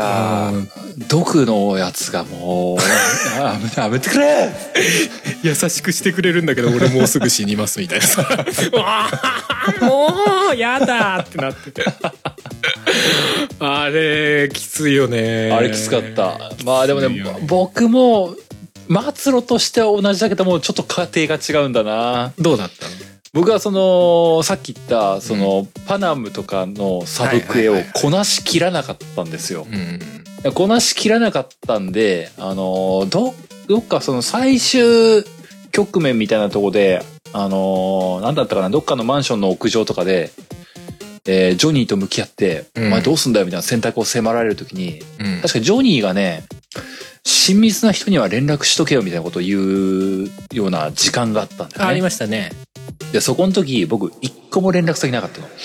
毒のやつがもうやめてやめてくれ優しくしてくれるんだけど俺もうすぐ死にますみたいなさもうやだってなっててあれきついよね。 あれきつかった。まあでもね僕も末路としては同じだけどもちょっと過程が違うんだな。 どうだったの？ 僕はそのさっき言ったその、うん、パナムとかのサブクエをこなしきらなかったんですよ。こなしきらなかったんであの ど, どっかその最終局面みたいなとこであのなんだったかなどっかのマンションの屋上とかで、えー、ジョニーと向き合って「うん、お前どうすんだよ」みたいな選択を迫られる時に、うん、確かジョニーがね親密な人には連絡しとけよみたいなことを言うような時間があったんだよね。 ありましたね。 でそこの時僕一個も連絡先なかったの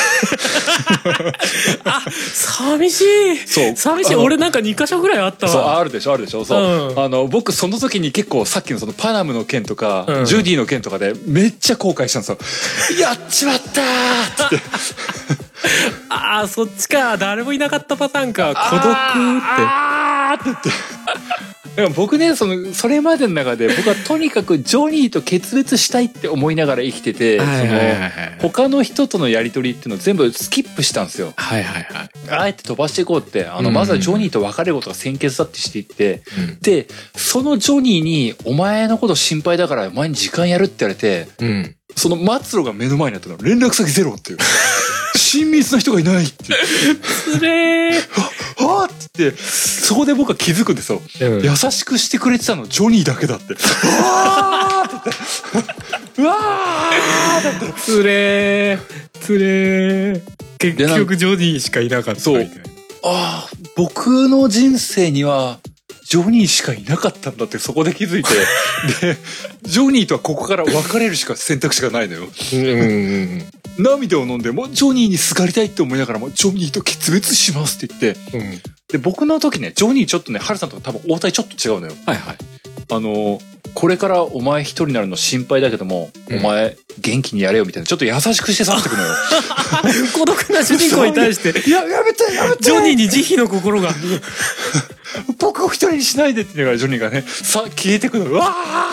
あ寂しい。そう寂しい。俺なんかにかしょぐらいあったわ。 そうあるでしょあるでしょ。そう、うん、あの僕その時に結構さっきのそのパナムの件とか、うん、ジュディの件とかでめっちゃ後悔したんですよやっちまったーってああそっちか。誰もいなかったパターンか。孤独ってあーって言ってでも僕ねそのそれまでの中で僕はとにかくジョニーと決別したいって思いながら生きてて他の人とのやり取りっていうのを全部スキップしたんですよ。はいはいはい。あえて飛ばしていこうってあのまずはジョニーと別れることが先決だってしていって、うん、でそのジョニーにお前のこと心配だからお前に時間やるって言われて、うん、その末路が目の前にあったの連絡先ゼロっていう親密な人がいないってつれーはぁって言ってそこで僕は気づくんですよ、うん、優しくしてくれてたのジョニーだけだってうわーって言ってうわーって言ってつれーつれー結局ジョニーしかいなかったみたいな。 ああ僕の人生にはジョニーしかいなかったんだってそこで気づいて、で、ジョニーとはここから別れるしか選択肢がないのよ。うんうんうん涙を飲んで、もうジョニーにすがりたいって思いながらも、ジョニーと決別しますって言って、うん、で、僕の時ね、ジョニーちょっとね、ハルさんと多分応対ちょっと違うのよ。はいはい。あの、これからお前一人になるの心配だけども、うん、お前元気にやれよみたいな、ちょっと優しくして去ってくのよ。 孤独な主人公に対して、 いや、やめてやめてジョニーに慈悲の心が。 僕を一人にしないでって言いながらジョニーがね、さ、消えてくの。うわ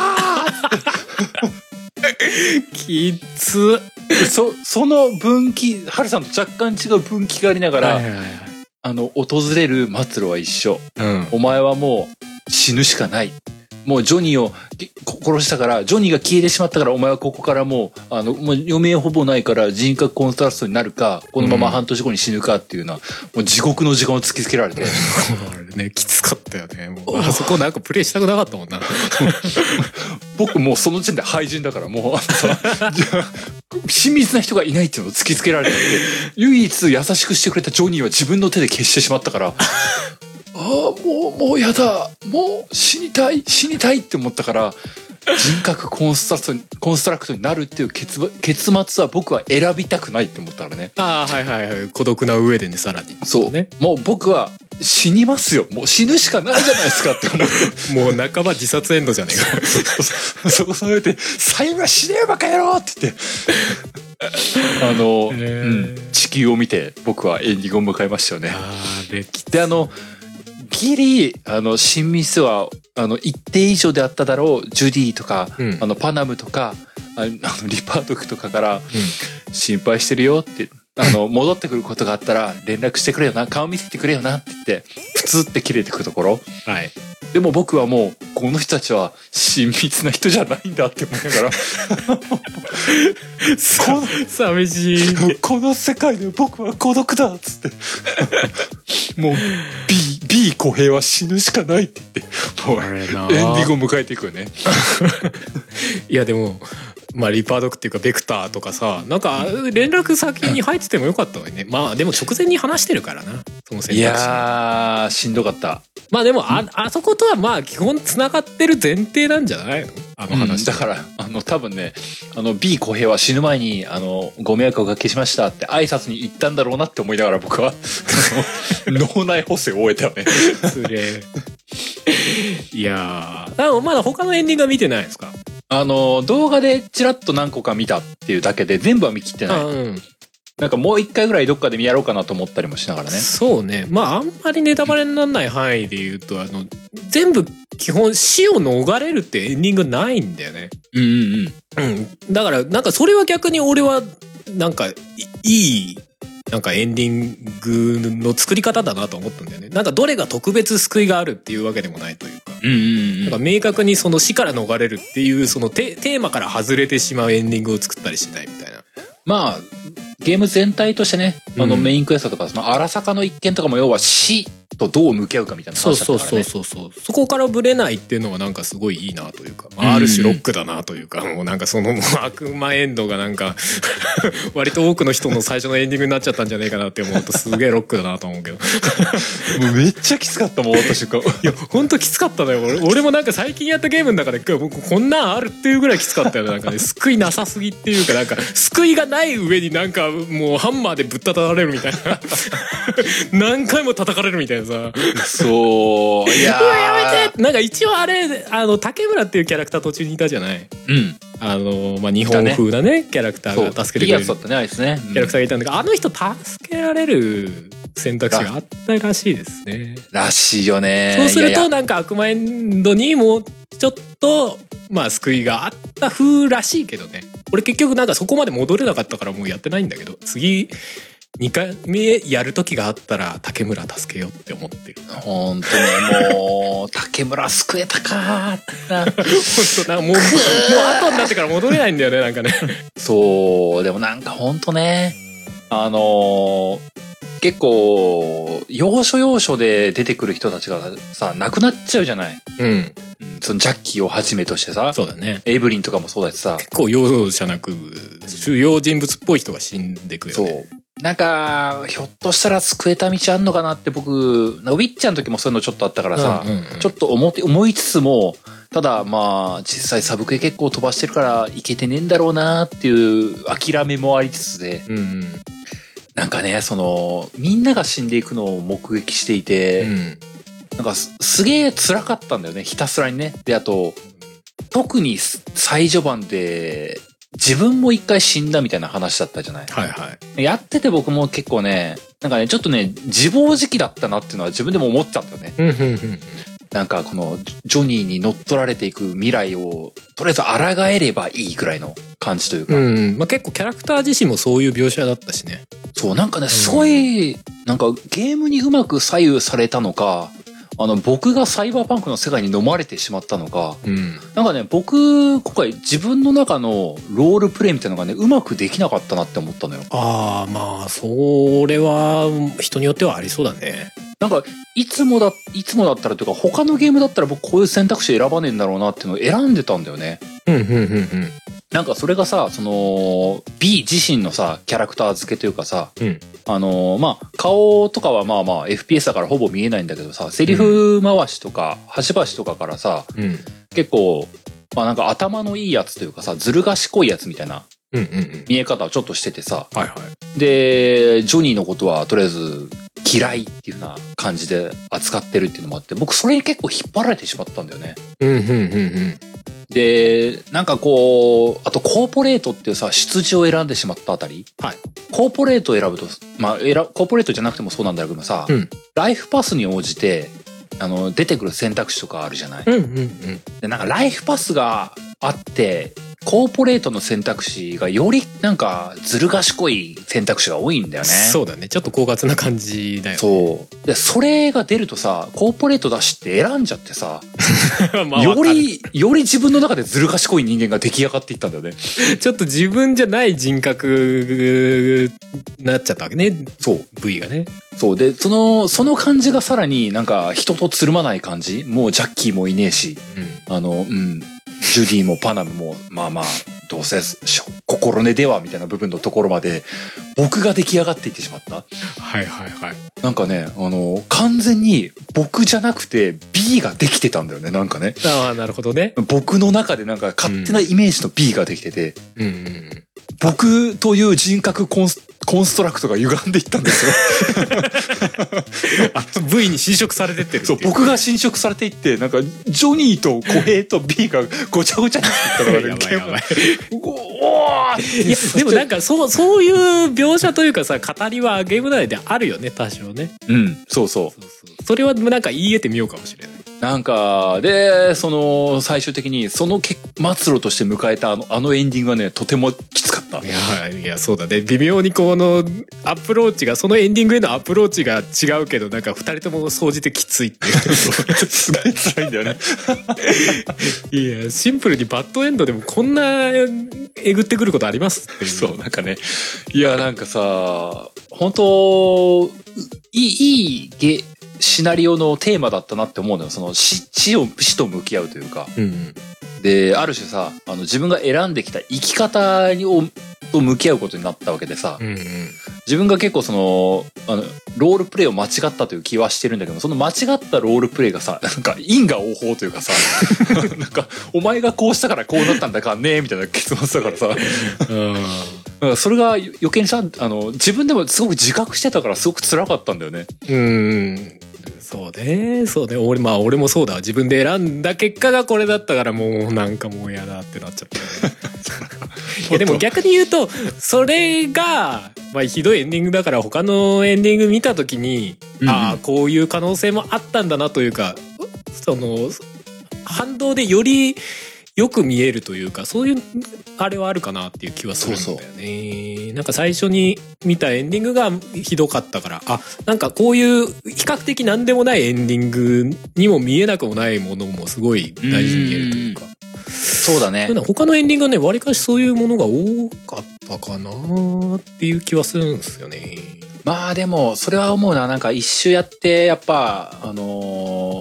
ーきつそ、その分岐、ハルさんと若干違う分岐がありながら、はいはいはい、あの、訪れる末路は一緒。うん、お前はもう死ぬしかない。もうジョニーを殺したから、ジョニーが消えてしまったから、お前はここからもう、あの、もう余命ほぼないから人格コンストラストになるか、このまま半年後に死ぬかっていうのは、もう地獄の時間を突きつけられて。 あれね、きつかったよね。もうあそこなんかプレイしたくなかったもんな。 僕もうその時点で廃人だから、もう、親密な人がいないっていうのを突きつけられて、唯一優しくしてくれたジョニーは自分の手で消してしまったから、ああ、もう、もうやだ。もう死にたい、死にたいって思ったから、人格コンストラクトに、コンストラクトになるっていう結結末は僕は選びたくないって思ったからね。 ああ、はいはいはい。孤独な上でね、さらに。 そうね。もう僕は死にますよ。もう死ぬしかないじゃないですかって思う。もう半ば自殺エンドじゃねえか。そこそうやって、最後は死ねよバカ野郎って言って。あの、うん、地球を見て僕はエンディングを迎えましたよね。ああ、で、あの、ギリ、あの、親密は、あの、一定以上であっただろう、ジュディとか、うん、あの、パナムとか、あの、リパートクとかから、うん、心配してるよって、あの、戻ってくることがあったら、連絡してくれよな、顔見せてくれよなって言って、プツって切れてくるところ。はい。でも僕はもう、この人たちは親密な人じゃないんだって思いながら。 寂しい。 この世界で僕は孤独だっつって。もう、B、B 小平は死ぬしかないって言って、もう、エンディングを迎えていくよね。 いやでも、まあリパードクっていうかベクターとかさ、なんか連絡先に入っててもよかったのにね。まあでも直前に話してるからな、その選択肢。 いやー、しんどかった。 まあでもあ、あそことはまあ基本繋がってる前提なんじゃないの、あの話、 うん、だからあの多分ね、あの B 小平は死ぬ前にあのご迷惑をおかけしましたって挨拶に行ったんだろうなって思いながら僕は脳内補正を終えたよね。 すげえ。いやー、まだ他のエンディングは見てないですか？ あの動画でチラッと何個か見たっていうだけで全部は見切ってない。うん、なんかもう一回ぐらいどっかで見やろうかなと思ったりもしながらね。 そうね。まああんまりネタバレにならない範囲で言うと、あの全部基本死を逃れるってエンディングないんだよね。うんうんうん。うん。だからなんかそれは逆に俺はなんかいいなんかエンディングの作り方だなと思ったんだよね。なんかどれが特別救いがあるっていうわけでもないというか。うんうんうん。なんか明確にその死から逃れるっていうそのテーマから外れてしまうエンディングを作ったりしないみたいな。 まあゲーム全体としてね、あのメインクエストとか、その荒坂の一件とかも要は死とどう向き合うかみたいな話だったからね。そうそうそうそう。 そこからブレないっていうのはなんかすごいいいなというか、まあ、ある種ロックだなというか、もうなんかその悪魔エンドがなんか割と多くの人の最初のエンディングになっちゃったんじゃねえかなって思うとすげえロックだなと思うけど。 もうめっちゃきつかったもん、私か。いや、ほんときつかったのよ。俺, 俺もなんか最近やったゲームの中でこんなんあるっていうぐらいきつかったよね。なんかね、救いなさすぎっていうか、なんか救いがない上になんかもうハンマーでぶったたかれるみたいな。何回も叩かれるみたいなさ。 そう。いやー。 やめて。なんか一応あれ、あの、竹村っていうキャラクター途中にいたじゃない？うん。あの、まあ、日本風なね、キャラクターが助けてくれる。いいやつだったね、あいつね。 キャラクターがいたんだけど、あの人助けられる選択肢があったらしいですね。 らしいよね。 そうすると、なんか悪魔エンドにもちょっと、まあ、救いがあった風らしいけどね。俺結局なんかそこまで戻れなかったからもうやってないんだけど、次、にかいめやる時があったら竹村助けようって思ってる。 ほんとね、もう竹村救えたかーってな。ほんとな、もうもう後になってから戻れないんだよね、なんかね。 そうでもなんかほんとね、あのー、結構要所要所で出てくる人たちがさ亡くなっちゃうじゃない。うん。そのジャッキーをはじめとしてさ、 そうだね。 エイブリンとかもそうだしさ、 結構容赦なく主要人物っぽい人が死んでくよね。 そう。 なんか、ひょっとしたら救えた道あんのかなって僕、ウィッチャーの時もそういうのちょっとあったからさ、うんうんうん、ちょっと思って、思いつつも、ただまあ、実際サブクエ結構飛ばしてるからいけてねえんだろうなっていう諦めもありつつで、うんうん、なんかね、その、みんなが死んでいくのを目撃していて、うん、なんかす、すげえ辛かったんだよね、ひたすらにね。で、あと、特に最序盤で、自分も一回死んだみたいな話だったじゃない。はいはい。やってて僕も結構ね、なんかね、ちょっとね、自暴自棄だったなっていうのは自分でも思ってたんだよね。なんかこの、ジョニーに乗っ取られていく未来を、とりあえず抗えればいいぐらいの感じというか。 うん。まあ、結構キャラクター自身もそういう描写だったしね。 そう、なんかね、すごい、なんかゲームにうまく左右されたのか、あの、僕がサイバーパンクの世界に飲まれてしまったのか、うん、なんかね、僕、今回自分の中のロールプレイみたいなのがね、うまくできなかったなって思ったのよ。 ああ、まあ、それは、人によってはありそうだね。 なんか、いつもだ、いつもだったらというか、他のゲームだったら僕こういう選択肢選ばねえんだろうなっていうのを選んでたんだよね。うん、うん、うん、うん。なんかそれがさ、その、B 自身のさ、キャラクター付けというかさ、うん、あのー、まあ、顔とかはまあまあ エフピーエス だからほぼ見えないんだけどさ、セリフ回しとか、端々とかからさ、うん、結構、まあなんか頭のいいやつというかさ、ずる賢いやつみたいな、見え方をちょっとしててさ、はいはい、で、ジョニーのことはとりあえず嫌いっていう風な感じで扱ってるっていうのもあって、僕それに結構引っ張られてしまったんだよね。うんうんうんうん。で、なんかこう、あとコーポレートっていうさ、出自を選んでしまったあたり。はい。コーポレートを選ぶと、まあ、選コーポレートじゃなくてもそうなんだけどさ、うん、ライフパスに応じて、あの、出てくる選択肢とかあるじゃない。うんうんうん。で、なんかライフパスがあって、コーポレートの選択肢がよりなんかずる賢い選択肢が多いんだよね。 そうだね。ちょっと高圧な感じだよね。 そう。で、それが出るとさ、コーポレートだしって選んじゃってさ、まあ、より、より自分の中でずる賢い人間が出来上がっていったんだよね。 ちょっと自分じゃない人格になっちゃったわけね。そう。V がね。 そう。で、その、その感じがさらになんか人とつるまない感じ。もうジャッキーもいねえし、うん、あの、うん。ジュディもパナムも、まあまあ、どうせ、心根ではみたいな部分のところまで、僕が出来上がっていってしまった。はいはいはい。なんかね、あの、完全に僕じゃなくて B ができてたんだよね、なんかね。 ああ、なるほどね。 僕の中でなんか勝手なイメージの B ができてて、うんうん、僕という人格コンス、コンストラクトが歪んでいったんですよ。 V に侵食されてってるってそう、僕が侵食されていって、なんか、ジョニーと小平と B がごちゃごちゃになってったからね。やばいやばい。 おーいや、でもなんか、そう、そういう描写というかさ、語りはゲーム内であるよね、多少ね。 うん、そうそう。そうそう、それはなんか言い得てみようかもしれない。 なんか、で、その、最終的に、その末路として迎えたあの、あのエンディングはね、とてもきつかった。 いや、いや、そうだね。微妙にこの、アプローチが、そのエンディングへのアプローチが違うけど、なんか二人とも総じてきついっていう。 すごい辛いんだよね。 いや、シンプルにバッドエンドでもこんな、えぐってくることありますっていう。 そう、なんかね。いや、なんかさ、本当いい、いいゲ、シナリオのテーマだったなって思うのよ。その死、死を、死と向き合うというか。うんうん、で、ある種さ、あの、自分が選んできた生き方にを、と向き合うことになったわけでさ、うんうん、自分が結構その、あの、ロールプレイを間違ったという気はしてるんだけど、その間違ったロールプレイがさ、なんか因果応報というかさ、なんか、お前がこうしたからこうなったんだかね、みたいな結末だからさ、うん、それが余計にさ、あの、自分でもすごく自覚してたからすごく辛かったんだよね。うん。 そうね、そうね。俺、まあ俺もそうだ。自分で選んだ結果がこれだったからもうなんかもう嫌だってなっちゃった、ね。いやでも逆に言うと、それが、まあひどいエンディングだから他のエンディング見たときに、うん、ああ、こういう可能性もあったんだなというか、その、反動でよりよく見えるというか、そういうあれはあるかなっていう気はするんだよね。そうそう、なんか最初に見たエンディングがひどかったから、あ、なんかこういう比較的なんでもないエンディングにも見えなくもないものもすごい大事に見えるというか。 うそうだね。 他のエンディングはね、わりかしそういうものが多かったかなっていう気はするんですよね。 まあでもそれは思うな。なんか一周やってやっぱあのー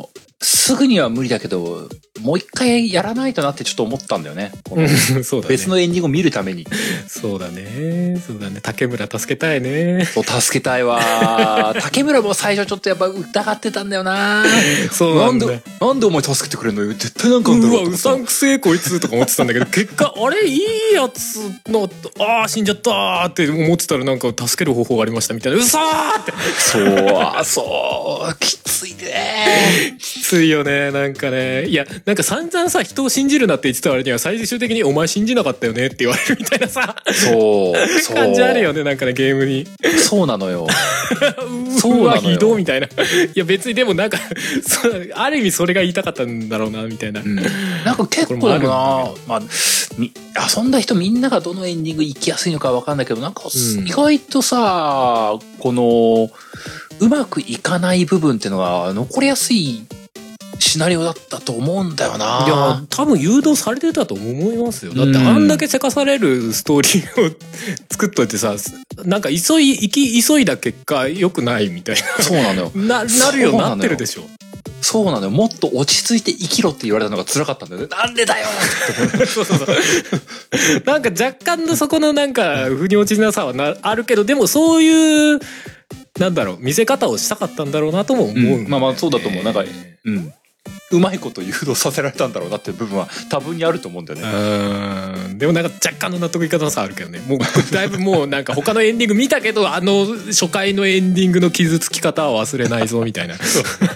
すぐには無理だけど、もう一回やらないとなってちょっと思ったんだよね。このそうだね。 別のエンディングを見るために。 そうだね。そうだね。竹村助けたいね。 そう、助けたいわ。竹村も最初ちょっとやっぱ疑ってたんだよな。 そうなんだ。 なんで、なんでお前助けてくれんのよ。絶対なんかあんだろう。 うわ、うさんくせえこいつとか思ってたんだけど、結果、あれいいやつの、ああ、死んじゃったーって思ってたらなんか助ける方法がありましたみたいな。うそーって。 そう、あ、そう、きついね。 きついよね、なんかね。いや、なんか散々さ、人を信じるなって言ってた割には最終的にお前信じなかったよねって言われるみたいなさ。 そう。そう感じあるよね、なんかね、ゲームに。 そうなのよ。 そうなのよ。ひどいみたいな。いや、別にでもなんか、ある意味それが言いたかったんだろうな、みたいな。うん、 なんか結構でもな、まあ、遊んだ人みんながどのエンディング行きやすいのかわかんないけど、なんか意外とさ、この、うまくいかない部分っていうのが残りやすいシナリオだったと思うんだよな。 いや、多分誘導されてたと思いますよ。だってあんだけせかされるストーリーを作っといてさ、なんか急い、行き急いだ結果良くないみたいな。 そうなのよ。 な、なるようになってるでしょ。 そうなのよ。もっと落ち着いて生きろって言われたのが辛かったんだよね。なんでだよそうそうそう。なんか若干のそこのなんか腑に落ちなさはなあるけど、でもそういう、なんだろう、見せ方をしたかったんだろうなとも思う、ね、 うん。まあまあそうだと思う。なんか、うん。うまいこと誘導させられたんだろうなっていう部分は多分にあると思うんだよね。 うん。でもなんか若干の納得いかなさあるけどね。もうだいぶもうなんか他のエンディング見たけど、あの初回のエンディングの傷つき方は忘れないぞみたいな。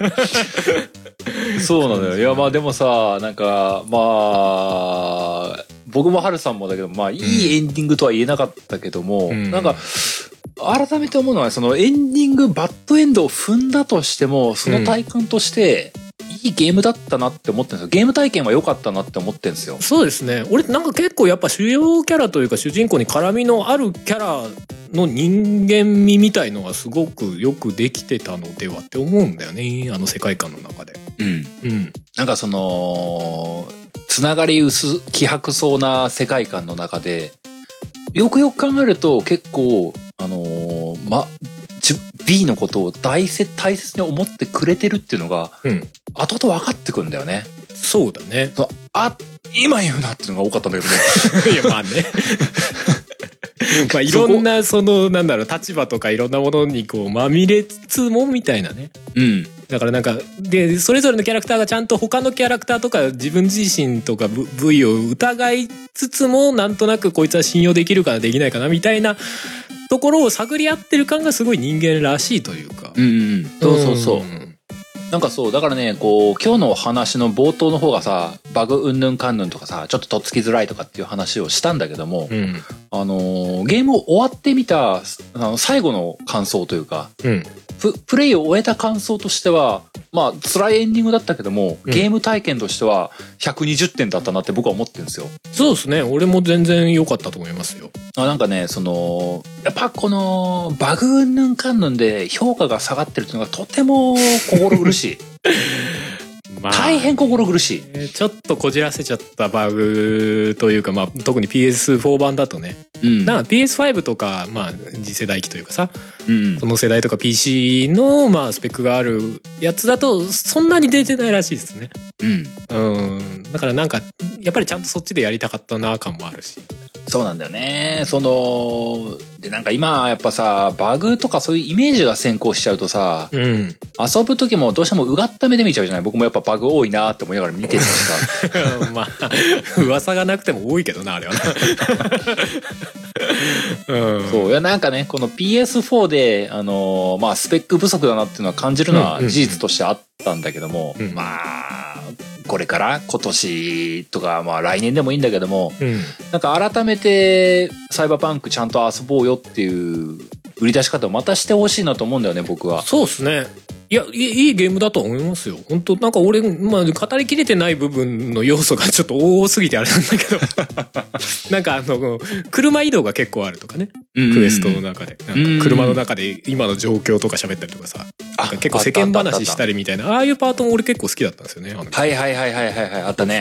そうなのよ。いやまあでもさ、なんかまあ僕もハルさんもだけど、まあいいエンディングとは言えなかったけども、うん、なんか改めて思うのは、そのエンディングバッドエンドを踏んだとしても、その体感として、うんいいゲームだったなって思ってるんですよ。ゲーム体験は良かったなって思ってるんですよ。 そうですね。俺なんか結構やっぱ主要キャラというか主人公に絡みのあるキャラの人間味みたいのがすごくよくできてたのではって思うんだよね。あの世界観の中で。 うんうん。なんかそのつながり薄希薄そうな世界観の中で、よくよく考えると結構あのー、ま。B のことを大切大切に思ってくれてるっていうのが、うん、後々分かってくるんだよね。 そうだね。 あ、今言うなっていうのが多かったんだけどね。いやまあね。 まあいろんなそのなんだろう立場とかいろんなものにこうまみれつつもみたいなね。うん。だからなんかでそれぞれのキャラクターがちゃんと他のキャラクターとか自分自身とか V を疑いつつもなんとなくこいつは信用できるかなできないかなみたいな。ところを探り合ってる感がすごい人間らしいというか。 うんうん。そうそうそう。うん、なんかそうだからね、こう今日の話の冒頭の方がさ、バグうんぬんかんぬんとかさ、ちょっととっつきづらいとかっていう話をしたんだけども、うん、あのー、ゲームを終わってみたあの最後の感想というか、うん、プ, プレイを終えた感想としては、まあ辛いエンディングだったけども、ゲーム体験としてはひゃくにじゅってんだったなって僕は思ってるんですよ。 そうですね。俺も全然良かったと思いますよ。 あ、なんかね、そのやっぱこのバグうんぬんかんぬんで評価が下がってるっていうのがとても心苦しい。まあ、大変心苦しい。 ちょっとこじらせちゃったバグというか、まあ、特に ピーエスフォー 版だとね、うん、なんか ピーエスファイブ とか、まあ、次世代機というかさ、うん、その世代とか ピーシー の、まあ、スペックがあるやつだとそんなに出てないらしいですね。うん、うんだからなんかやっぱりちゃんとそっちでやりたかったな感もあるし。 そうなんだよね。そのでなんか今やっぱさバグとかそういうイメージが先行しちゃうとさ、うん、遊ぶ時もどうしてもうがった目で見ちゃうじゃない。僕もやっぱバグ多いなって思いながら見てるんですか。まあ噂がなくても多いけどなあれはな。 うん、そういやなんかねこの ピーエスフォー であのー、まあスペック不足だなっていうのは感じるのは事実としてあったんだけども、うんうんうん、まあこれから今年とかまあ来年でもいいんだけども、うん、なんか改めてサイバーパンクちゃんと遊ぼうよっていう売り出し方をまたしてほしいなと思うんだよね僕は。 そうですね。いやいい、いいゲームだと思いますよ。本当なんか俺、まあ、語りきれてない部分の要素がちょっと多すぎてあれなんだけどなんかあの車移動が結構あるとかね、うんうん、クエストの中でなんか車の中で今の状況とか喋ったりとかさ、なんか結構世間話したりみたいなああいうパートも俺結構好きだったんですよね。あのはいはいはいはいはいはいあったね。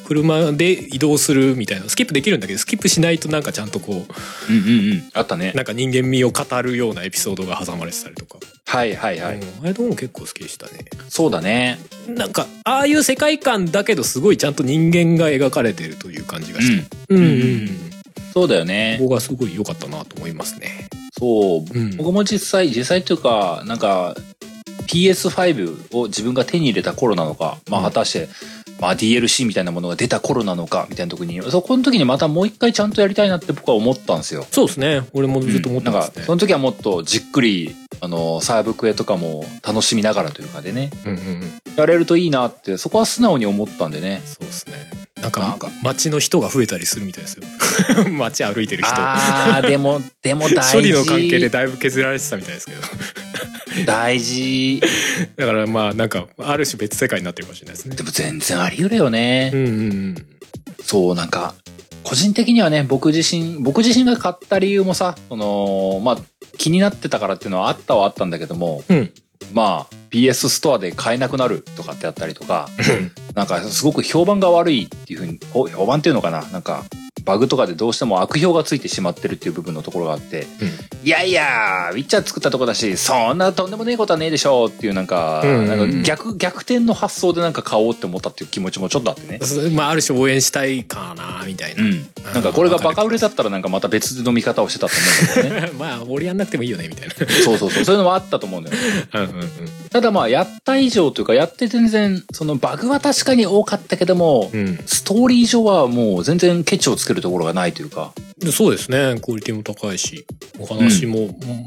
車で移動するみたいな、スキップできるんだけどスキップしないとなんかちゃんとこう、 うんうんうん、あったね。 なんか人間味を語るようなエピソードが挟まれてたりとか。 はいはいはい。 うん、あれどうも結構好きでしたね。 そうだね。 なんかああいう世界観だけどすごいちゃんと人間が描かれてるという感じがして、うん、うんうん、 そうだよね。 ここがすごい良かったなと思いますね。 そう、うん、僕も実際実際というかなんか ピーエスファイブ を自分が手に入れた頃なのか、まあ果たして、うん、まあ ディーエルシー みたいなものが出た頃なのかみたいな時に、そこの時にまたもう一回ちゃんとやりたいなって僕は思ったんですよ。 そうですね。俺もずっと思ってますね。 うん、なんかその時はもっとじっくりあのサーブクエとかも楽しみながらというかでね、うんうんうん、やれるといいなってそこは素直に思ったんでね。 そうですね。なんか街の人が増えたりするみたいですよ。街歩いてる人。 ああでもでも大事。 処理の関係でだいぶ削られてたみたいですけど。 大事。 だからまあなんかある種別世界になってるかもしれないですね。 でも全然あり得るよね。 うんうんうん。 そうなんか個人的にはね、僕自身僕自身が買った理由もさ、そのまあ気になってたからっていうのはあったはあったんだけども、うん、まあ ピーエス ストアで買えなくなるとかってあったりとか、なんかすごく評判が悪いっていうふうに、評判っていうのかな、なんかバグとかでどうしても悪評がついてしまってるっていう部分のところがあって、うん、いやいやウィッチャー作ったとこだしそんなとんでもねえことはねえでしょうっていうなんか、うんうん、なんか逆逆転の発想でなんか買おうって思ったっていう気持ちもちょっとあってね。 まあある種応援したいかなみたいな、うん、 なんかこれがバカ売れだったらなんかまた別の見方をしてたと思うんだけどね。 まあ俺やんなくてもいいよねみたいな。 そうそうそう、そういうのもあったと思うんだよね。うんうんうん、ただまあやった以上というかやって全然そのバグは確かに多かったけども、うん、ストーリー上はもう全然ケチをつけるところがないというか。 そうですね。クオリティも高いしお話も、うん、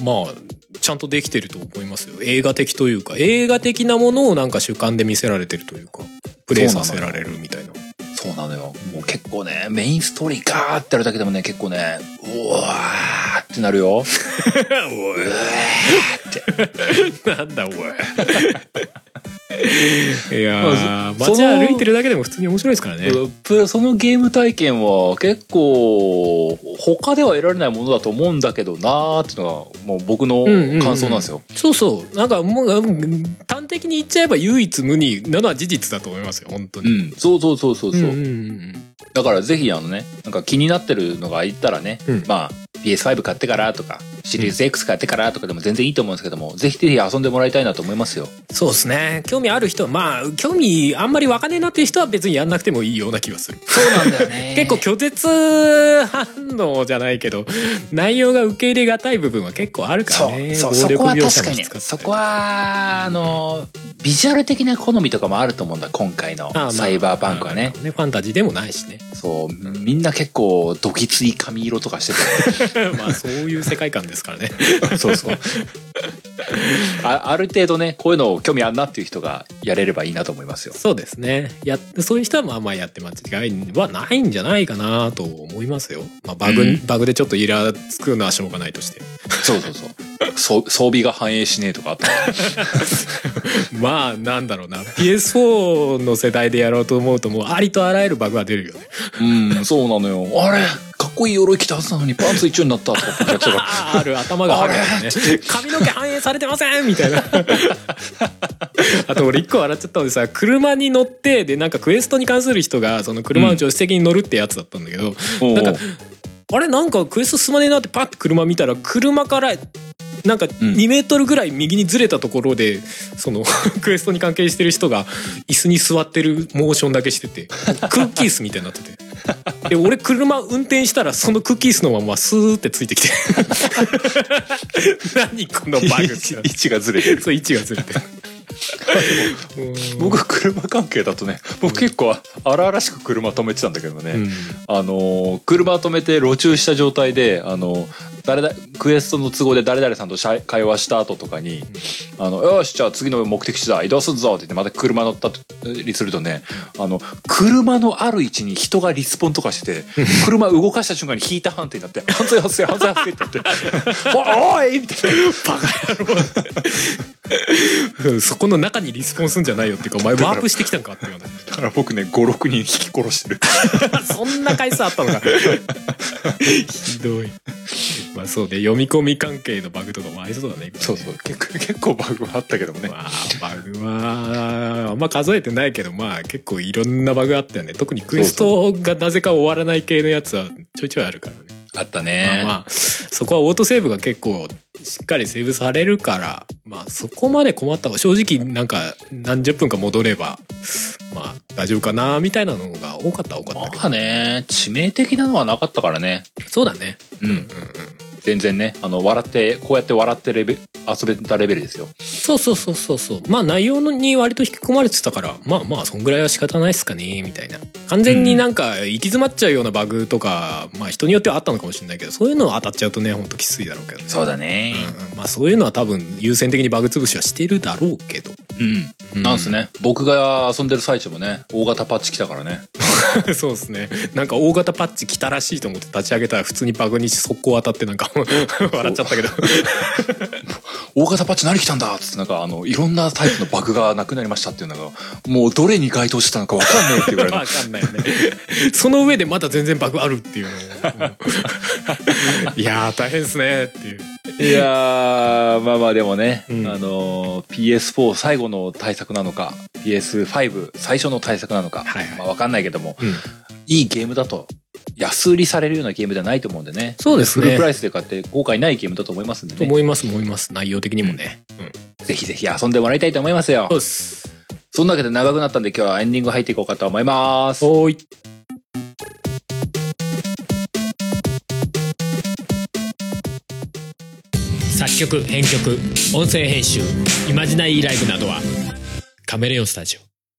まあちゃんとできてると思いますよ。映画的というか映画的なものをなんか主観で見せられてるというかプレイさせられるみたいな。 そうなのよ。もう結構ねメインストーリーガーってやるだけでもね結構ねうわーってなるよ。うわーってなんだおい。いやー街歩いてるだけでも普通に面白いですからね。 そのゲーム体験は結構他では得られないものだと思うんだけどなーっていうのがもう僕の感想なんですよ、うんうんうん、 そうそうなんかもう端的に言っちゃえば唯一無二なのは事実だと思いますよ本当に、うん、 そうそうそうそうそう、うんうんうん、だからぜひあのねなんか気になってるのがいたらね、うん、まあ ピーエスファイブ 買ってからとかシリーズ X 買ってからとかでも全然いいと思うんですけども、うん、ぜひぜひ遊んでもらいたいなと思いますよ。 そうですね。興味ある人はまあ興味あんまりわかんねえなっていう人は別にやんなくてもいいような気がする。 そうなんだよね。 結構拒絶反応じゃないけど内容が受け入れがたい部分は結構あるからね。 そうそう、そこは確かにそこはあのビジュアル的な好みとかもあると思うんだ今回のサイバーパンクはね。 まあまあ、ねファンタジーでもないしね。 そうみんな結構どぎつい髪色とかしてた、ね、まあそういう世界観ですからね。 そうそう。あ, ある程度ねこういうの興味あるなっていう人がやれればいいなと思いますよ。 そうですね。やそういう人はまあまあやって間違いはないんじゃないかなと思いますよ。まあ、バグ、うん、バグでちょっとイラつくのはしょうがないとして。 そうそうそう。そ装備が反映しねえとかあった。 まあなんだろうな ピーエスフォー の世代でやろうと思うともうありとあらゆるバグが出るよね。 うんそうなのよ。あれかっこいい鎧着たはずなのにパンツ一丁になったとかってやつがある頭があるね。髪の毛反映されてませんみたいな。あと俺一個笑っちゃったのでさ車に乗ってでなんかクエストに関する人がその車の助手席に乗るってやつだったんだけど、うん、なんかあれなんかクエスト進まねえなってパッて車見たら車からなんかにメートルぐらい右にずれたところで、うん、そのクエストに関係してる人が椅子に座ってるモーションだけしててクッキースみたいになっててで俺車運転したらそのクッキースのままスーってついてきて何このバグって位置がずれてる。 そう位置がずれてる。 僕車関係だとね僕結構荒々しく車止めてたんだけどね、うん、あの車止めて路駐した状態であの誰だクエストの都合で誰々さんと会話した後とかに、うん、あのよしじゃあ次の目的地だ移動するぞって言ってまた車乗ったりするとねあの車のある位置に人がリスポンとかしてて車動かした瞬間にヒーター判定になって犯罪発生犯罪発生って言っておいみたいなバカ野郎そこの中にリスポンすんじゃないよっていうかお前ワープしてきたんかっていうだから僕ねごろくにん引き殺してる。 そんな回数あったのか。ひどい。 まあそうね、読み込み関係のバグとかもありそうだね。 そうそう、結構結構バグはあったけどもね。 まあバグはあんま数えてないけど、まあ結構いろんなバグあったよね。特にクエストがなぜか終わらない系のやつはちょいちょいあるからね。 あったね。 まあ、まあ、そこはオートセーブが結構しっかりセーブされるから、まあそこまで困った。正直なんか何十分か戻ればまあ大丈夫かなみたいなのが多かった多かったけど。 まあね、致命的なのはなかったからね。 そうだね。 うんうんうん。全然ね、あの笑ってこうやって笑ってレベ遊べたレベルですよ。 そうそうそうそうそう。まあ内容に割と引き込まれてたから、まあまあそんぐらいは仕方ないっすかねみたいな。完全になんか行き詰まっちゃうようなバグとか、まあ人によってはあったのかもしれないけど、そういうのは当たっちゃうとね、ほんときついだろうけどね。 そうだね。 うん、まあそういうのは多分優先的にバグ潰しはしてるだろうけど。 うん。うん、なんすね。僕が遊んでる最中もね、大型パッチ来たからね。 そうですね。なんか大型パッチ来たらしいと思って立ち上げたら普通にバグに速攻当たってなんか笑っちゃったけど。 大型パッチ何来たんだっつってなんかあのいろんなタイプのバグがなくなりましたっていうのがもうどれに該当してたのか分かんないっていうぐらいの。 分かんないよね。その上でまだ全然バグあるっていうのを。いやー大変ですねっていう。 いやーまあまあでもね、 うん、 あのー、ピーエスフォー 最後の対策なのか ピーエスファイブ 最初の対策なのか、はいはい、まあ分かんないけども、うん、いいゲームだと安売りされるようなゲームではないと思うんでね。 そうですね。 フルプライスで買って後悔ないゲームだと思いますんでね。 と思います思います。内容的にもね、 うん、ぜひぜひ遊んでもらいたいと思いますよ。 そうです。 そんなわけで長くなったんで今日はエンディング入っていこうかと思います。 おーい。作曲編曲音声編集イマジナリーライブなどはカメレオンスタジオ。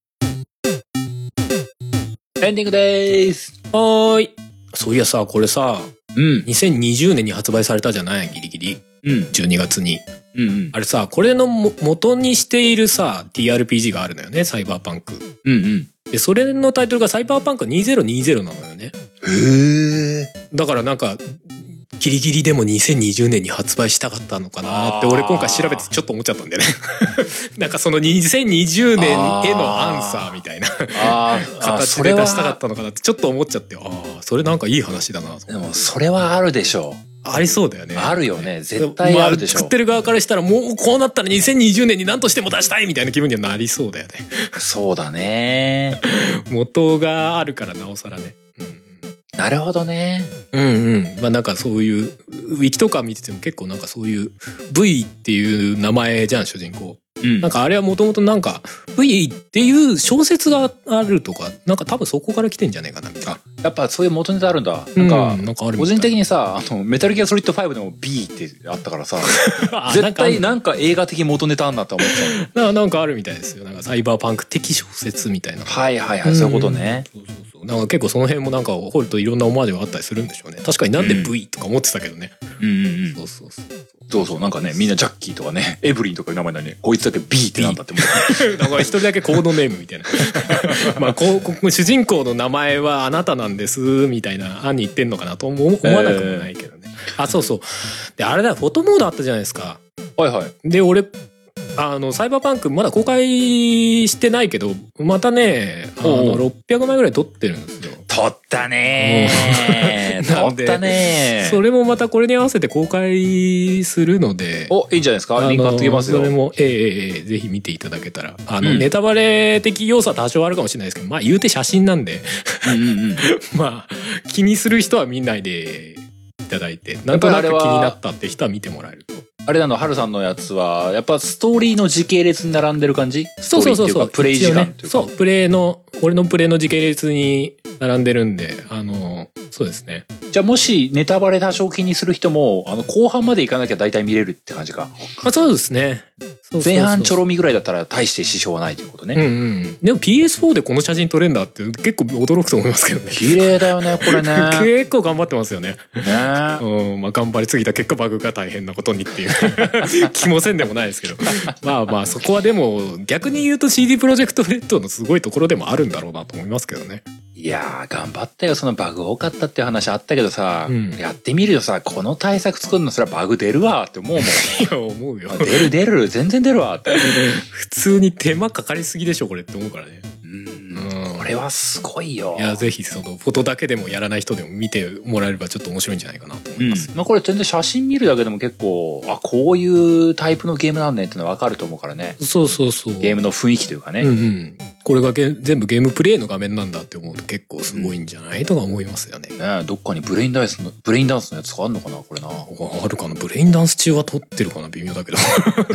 エンディングでーす。 はーい。そういやさ、これさ、うん、にせんにじゅうねんに発売されたじゃない、ギリギリ、うん、じゅうにがつに、うんうん、あれさ、これのも元にしているさ ティーアールピージー があるのよね、サイバーパンク、うんうん、でそれのタイトルがサイバーパンクにせんにじゅうなのよね。へえ。だからなんかギリギリでもにせんにじゅうねんに発売したかったのかなって俺今回調べてちょっと思っちゃったんだよね。なんかそのにせんにじゅうねんへのアンサーみたいな形で出したかったのかなってちょっと思っちゃって、ああそれなんかいい話だなと。 でもそれはあるでしょう。 ありそうだよね。 あるよね。絶対あるでしょ。 まあ、作ってる側からしたらもうこうなったらにせんにじゅうねんに何としても出したいみたいな気分にはなりそうだよね。 そうだね。 元があるからなおさらね。うん、 なるほどね。 うんうん。まあなんかそういうウィキとか見てても結構なんかそういう V っていう名前じゃん主人公。うん、なんかあれはもともとなんか V っていう小説があるとかなんか多分そこから来てんじゃねえかなみたいな。 やっぱそういう元ネタあるんだ。なんか、うん、なんかある個人的にさ、あのメタルギアソリッドファイブでも B ってあったからさ絶対なんか映画的元ネタあんなと思っちゃう。 なんかあるみたいですよ。なんかサイバーパンク的小説みたいな。 はいはいはい、うん、そういうことね。 そうそうそう。なんか結構その辺もなんか掘るといろんなオマージュがあったりするんでしょうね。確かになんで V とか思ってたけどね。うんうんうん。そうそうそう。 そうそう、なんかねみんなジャッキーとかねエブリンとかいう名前なのにこいつだけ B ってなんだって思う。 なんか一人だけコードネームみたいな。まあここ主人公の名前はあなたなんですみたいな案に言ってんのかなと思わなくもないけどね。えー、あそうそう。であれだフォトモードあったじゃないですか。 はいはい。 で俺あのサイバーパンクまだ公開してないけどまたねあのろっぴゃくまいぐらい撮ってるんですよ。 撮ったねー。撮ったねー。 それもまたこれに合わせて公開するので、 おいいんじゃないですか。リンク貼っときますよ。 それもええええぜひ見ていただけたらあの、うん、ネタバレ的要素は多少あるかもしれないですけど、まあ言うて写真なんでうんうん、うん、まあ気にする人は見ないでいただいて、なんとなく気になったって人は見てもらえると。 あれなの、ハルさんのやつはやっぱストーリーの時系列に並んでる感じ？ そうそうそうそう。 プレイ時間っていうか、 そうプレイの俺のプレイの時系列に並んでるんで、あのそうですね。 じゃあもしネタバレ多少気にする人もあの後半までいかなきゃ大体見れるって感じか。 あ、そうですね。そうそうそう、 前半ちょろみぐらいだったら大して支障はないということね。 うんうん。でも ピーエスフォー でこの写真撮れるんだって結構驚くと思いますけどね。 綺麗だよねこれね。 結構頑張ってますよね。ね。 うん、 まあ頑張りすぎた結果バグが大変なことにっていう気もせんでもないですけど。まあまあそこはでも逆に言うと シーディー プロジェクトレッドのすごいところでもあるんだろうなと思いますけどね。 いやー頑張ったよ。そのバグ多かったっていう話あったけどさ、うん、やってみるよさ、この対策作るのそれはバグ出るわって思うもん。いや思うよ。 出る出る全然出るわって。 普通に手間かかりすぎでしょこれって思うからね。 うん、うん、 これはすごいよ。 いやぜひそのフォトだけでもやらない人でも見てもらえればちょっと面白いんじゃないかなと思います、 うん、まあ、これ全然写真見るだけでも結構あこういうタイプのゲームなんねってのは分かると思うからね。 そうそうそう。 ゲームの雰囲気というかね、うんうん、 これがゲ全部ゲームプレイの画面なんだって思うと結構すごいんじゃない、うん、とか思いますよね。 ね、どっかにブレインダンスのブレインダンスのやつがあるのかなこれな。 あるかな。ブレインダンス中は撮ってるかな微妙だけど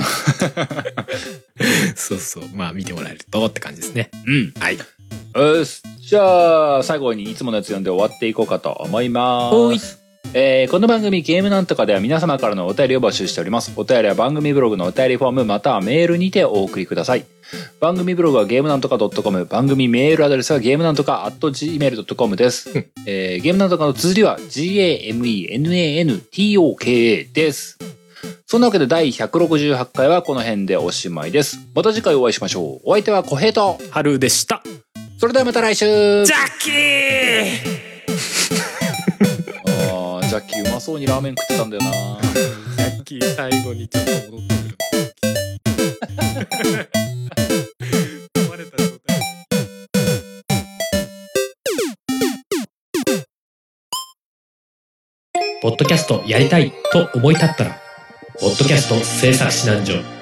そうそう、まあ見てもらえるとって感じですね。 うん、 はい。 よし、じゃあ最後にいつものやつ読んで終わっていこうかと思います。えー、この番組ゲームなんとかでは皆様からのお便りを募集しております。お便りは番組ブログのお便りフォームまたはメールにてお送りください。番組ブログはゲームなんとか .com、 番組メールアドレスはゲームなんとか アットジーメールドットコム です、えー、ゲームなんとかの綴りは ジーエーエムイーエヌエーエヌティーオーケーエー です。そんなわけでだいひゃくろくじゅうはちかいはこの辺でおしまいです。また次回お会いしましょう。お相手は小平と春でした。 それではまた来週。 ジャッキーあージャッキーうまそうにラーメン食ってたんだよな。 ジャッキー最後にちょっと戻ってくる壊れた状態。ポッドキャストやりたいと思い立ったらポッドキャスト制作指南所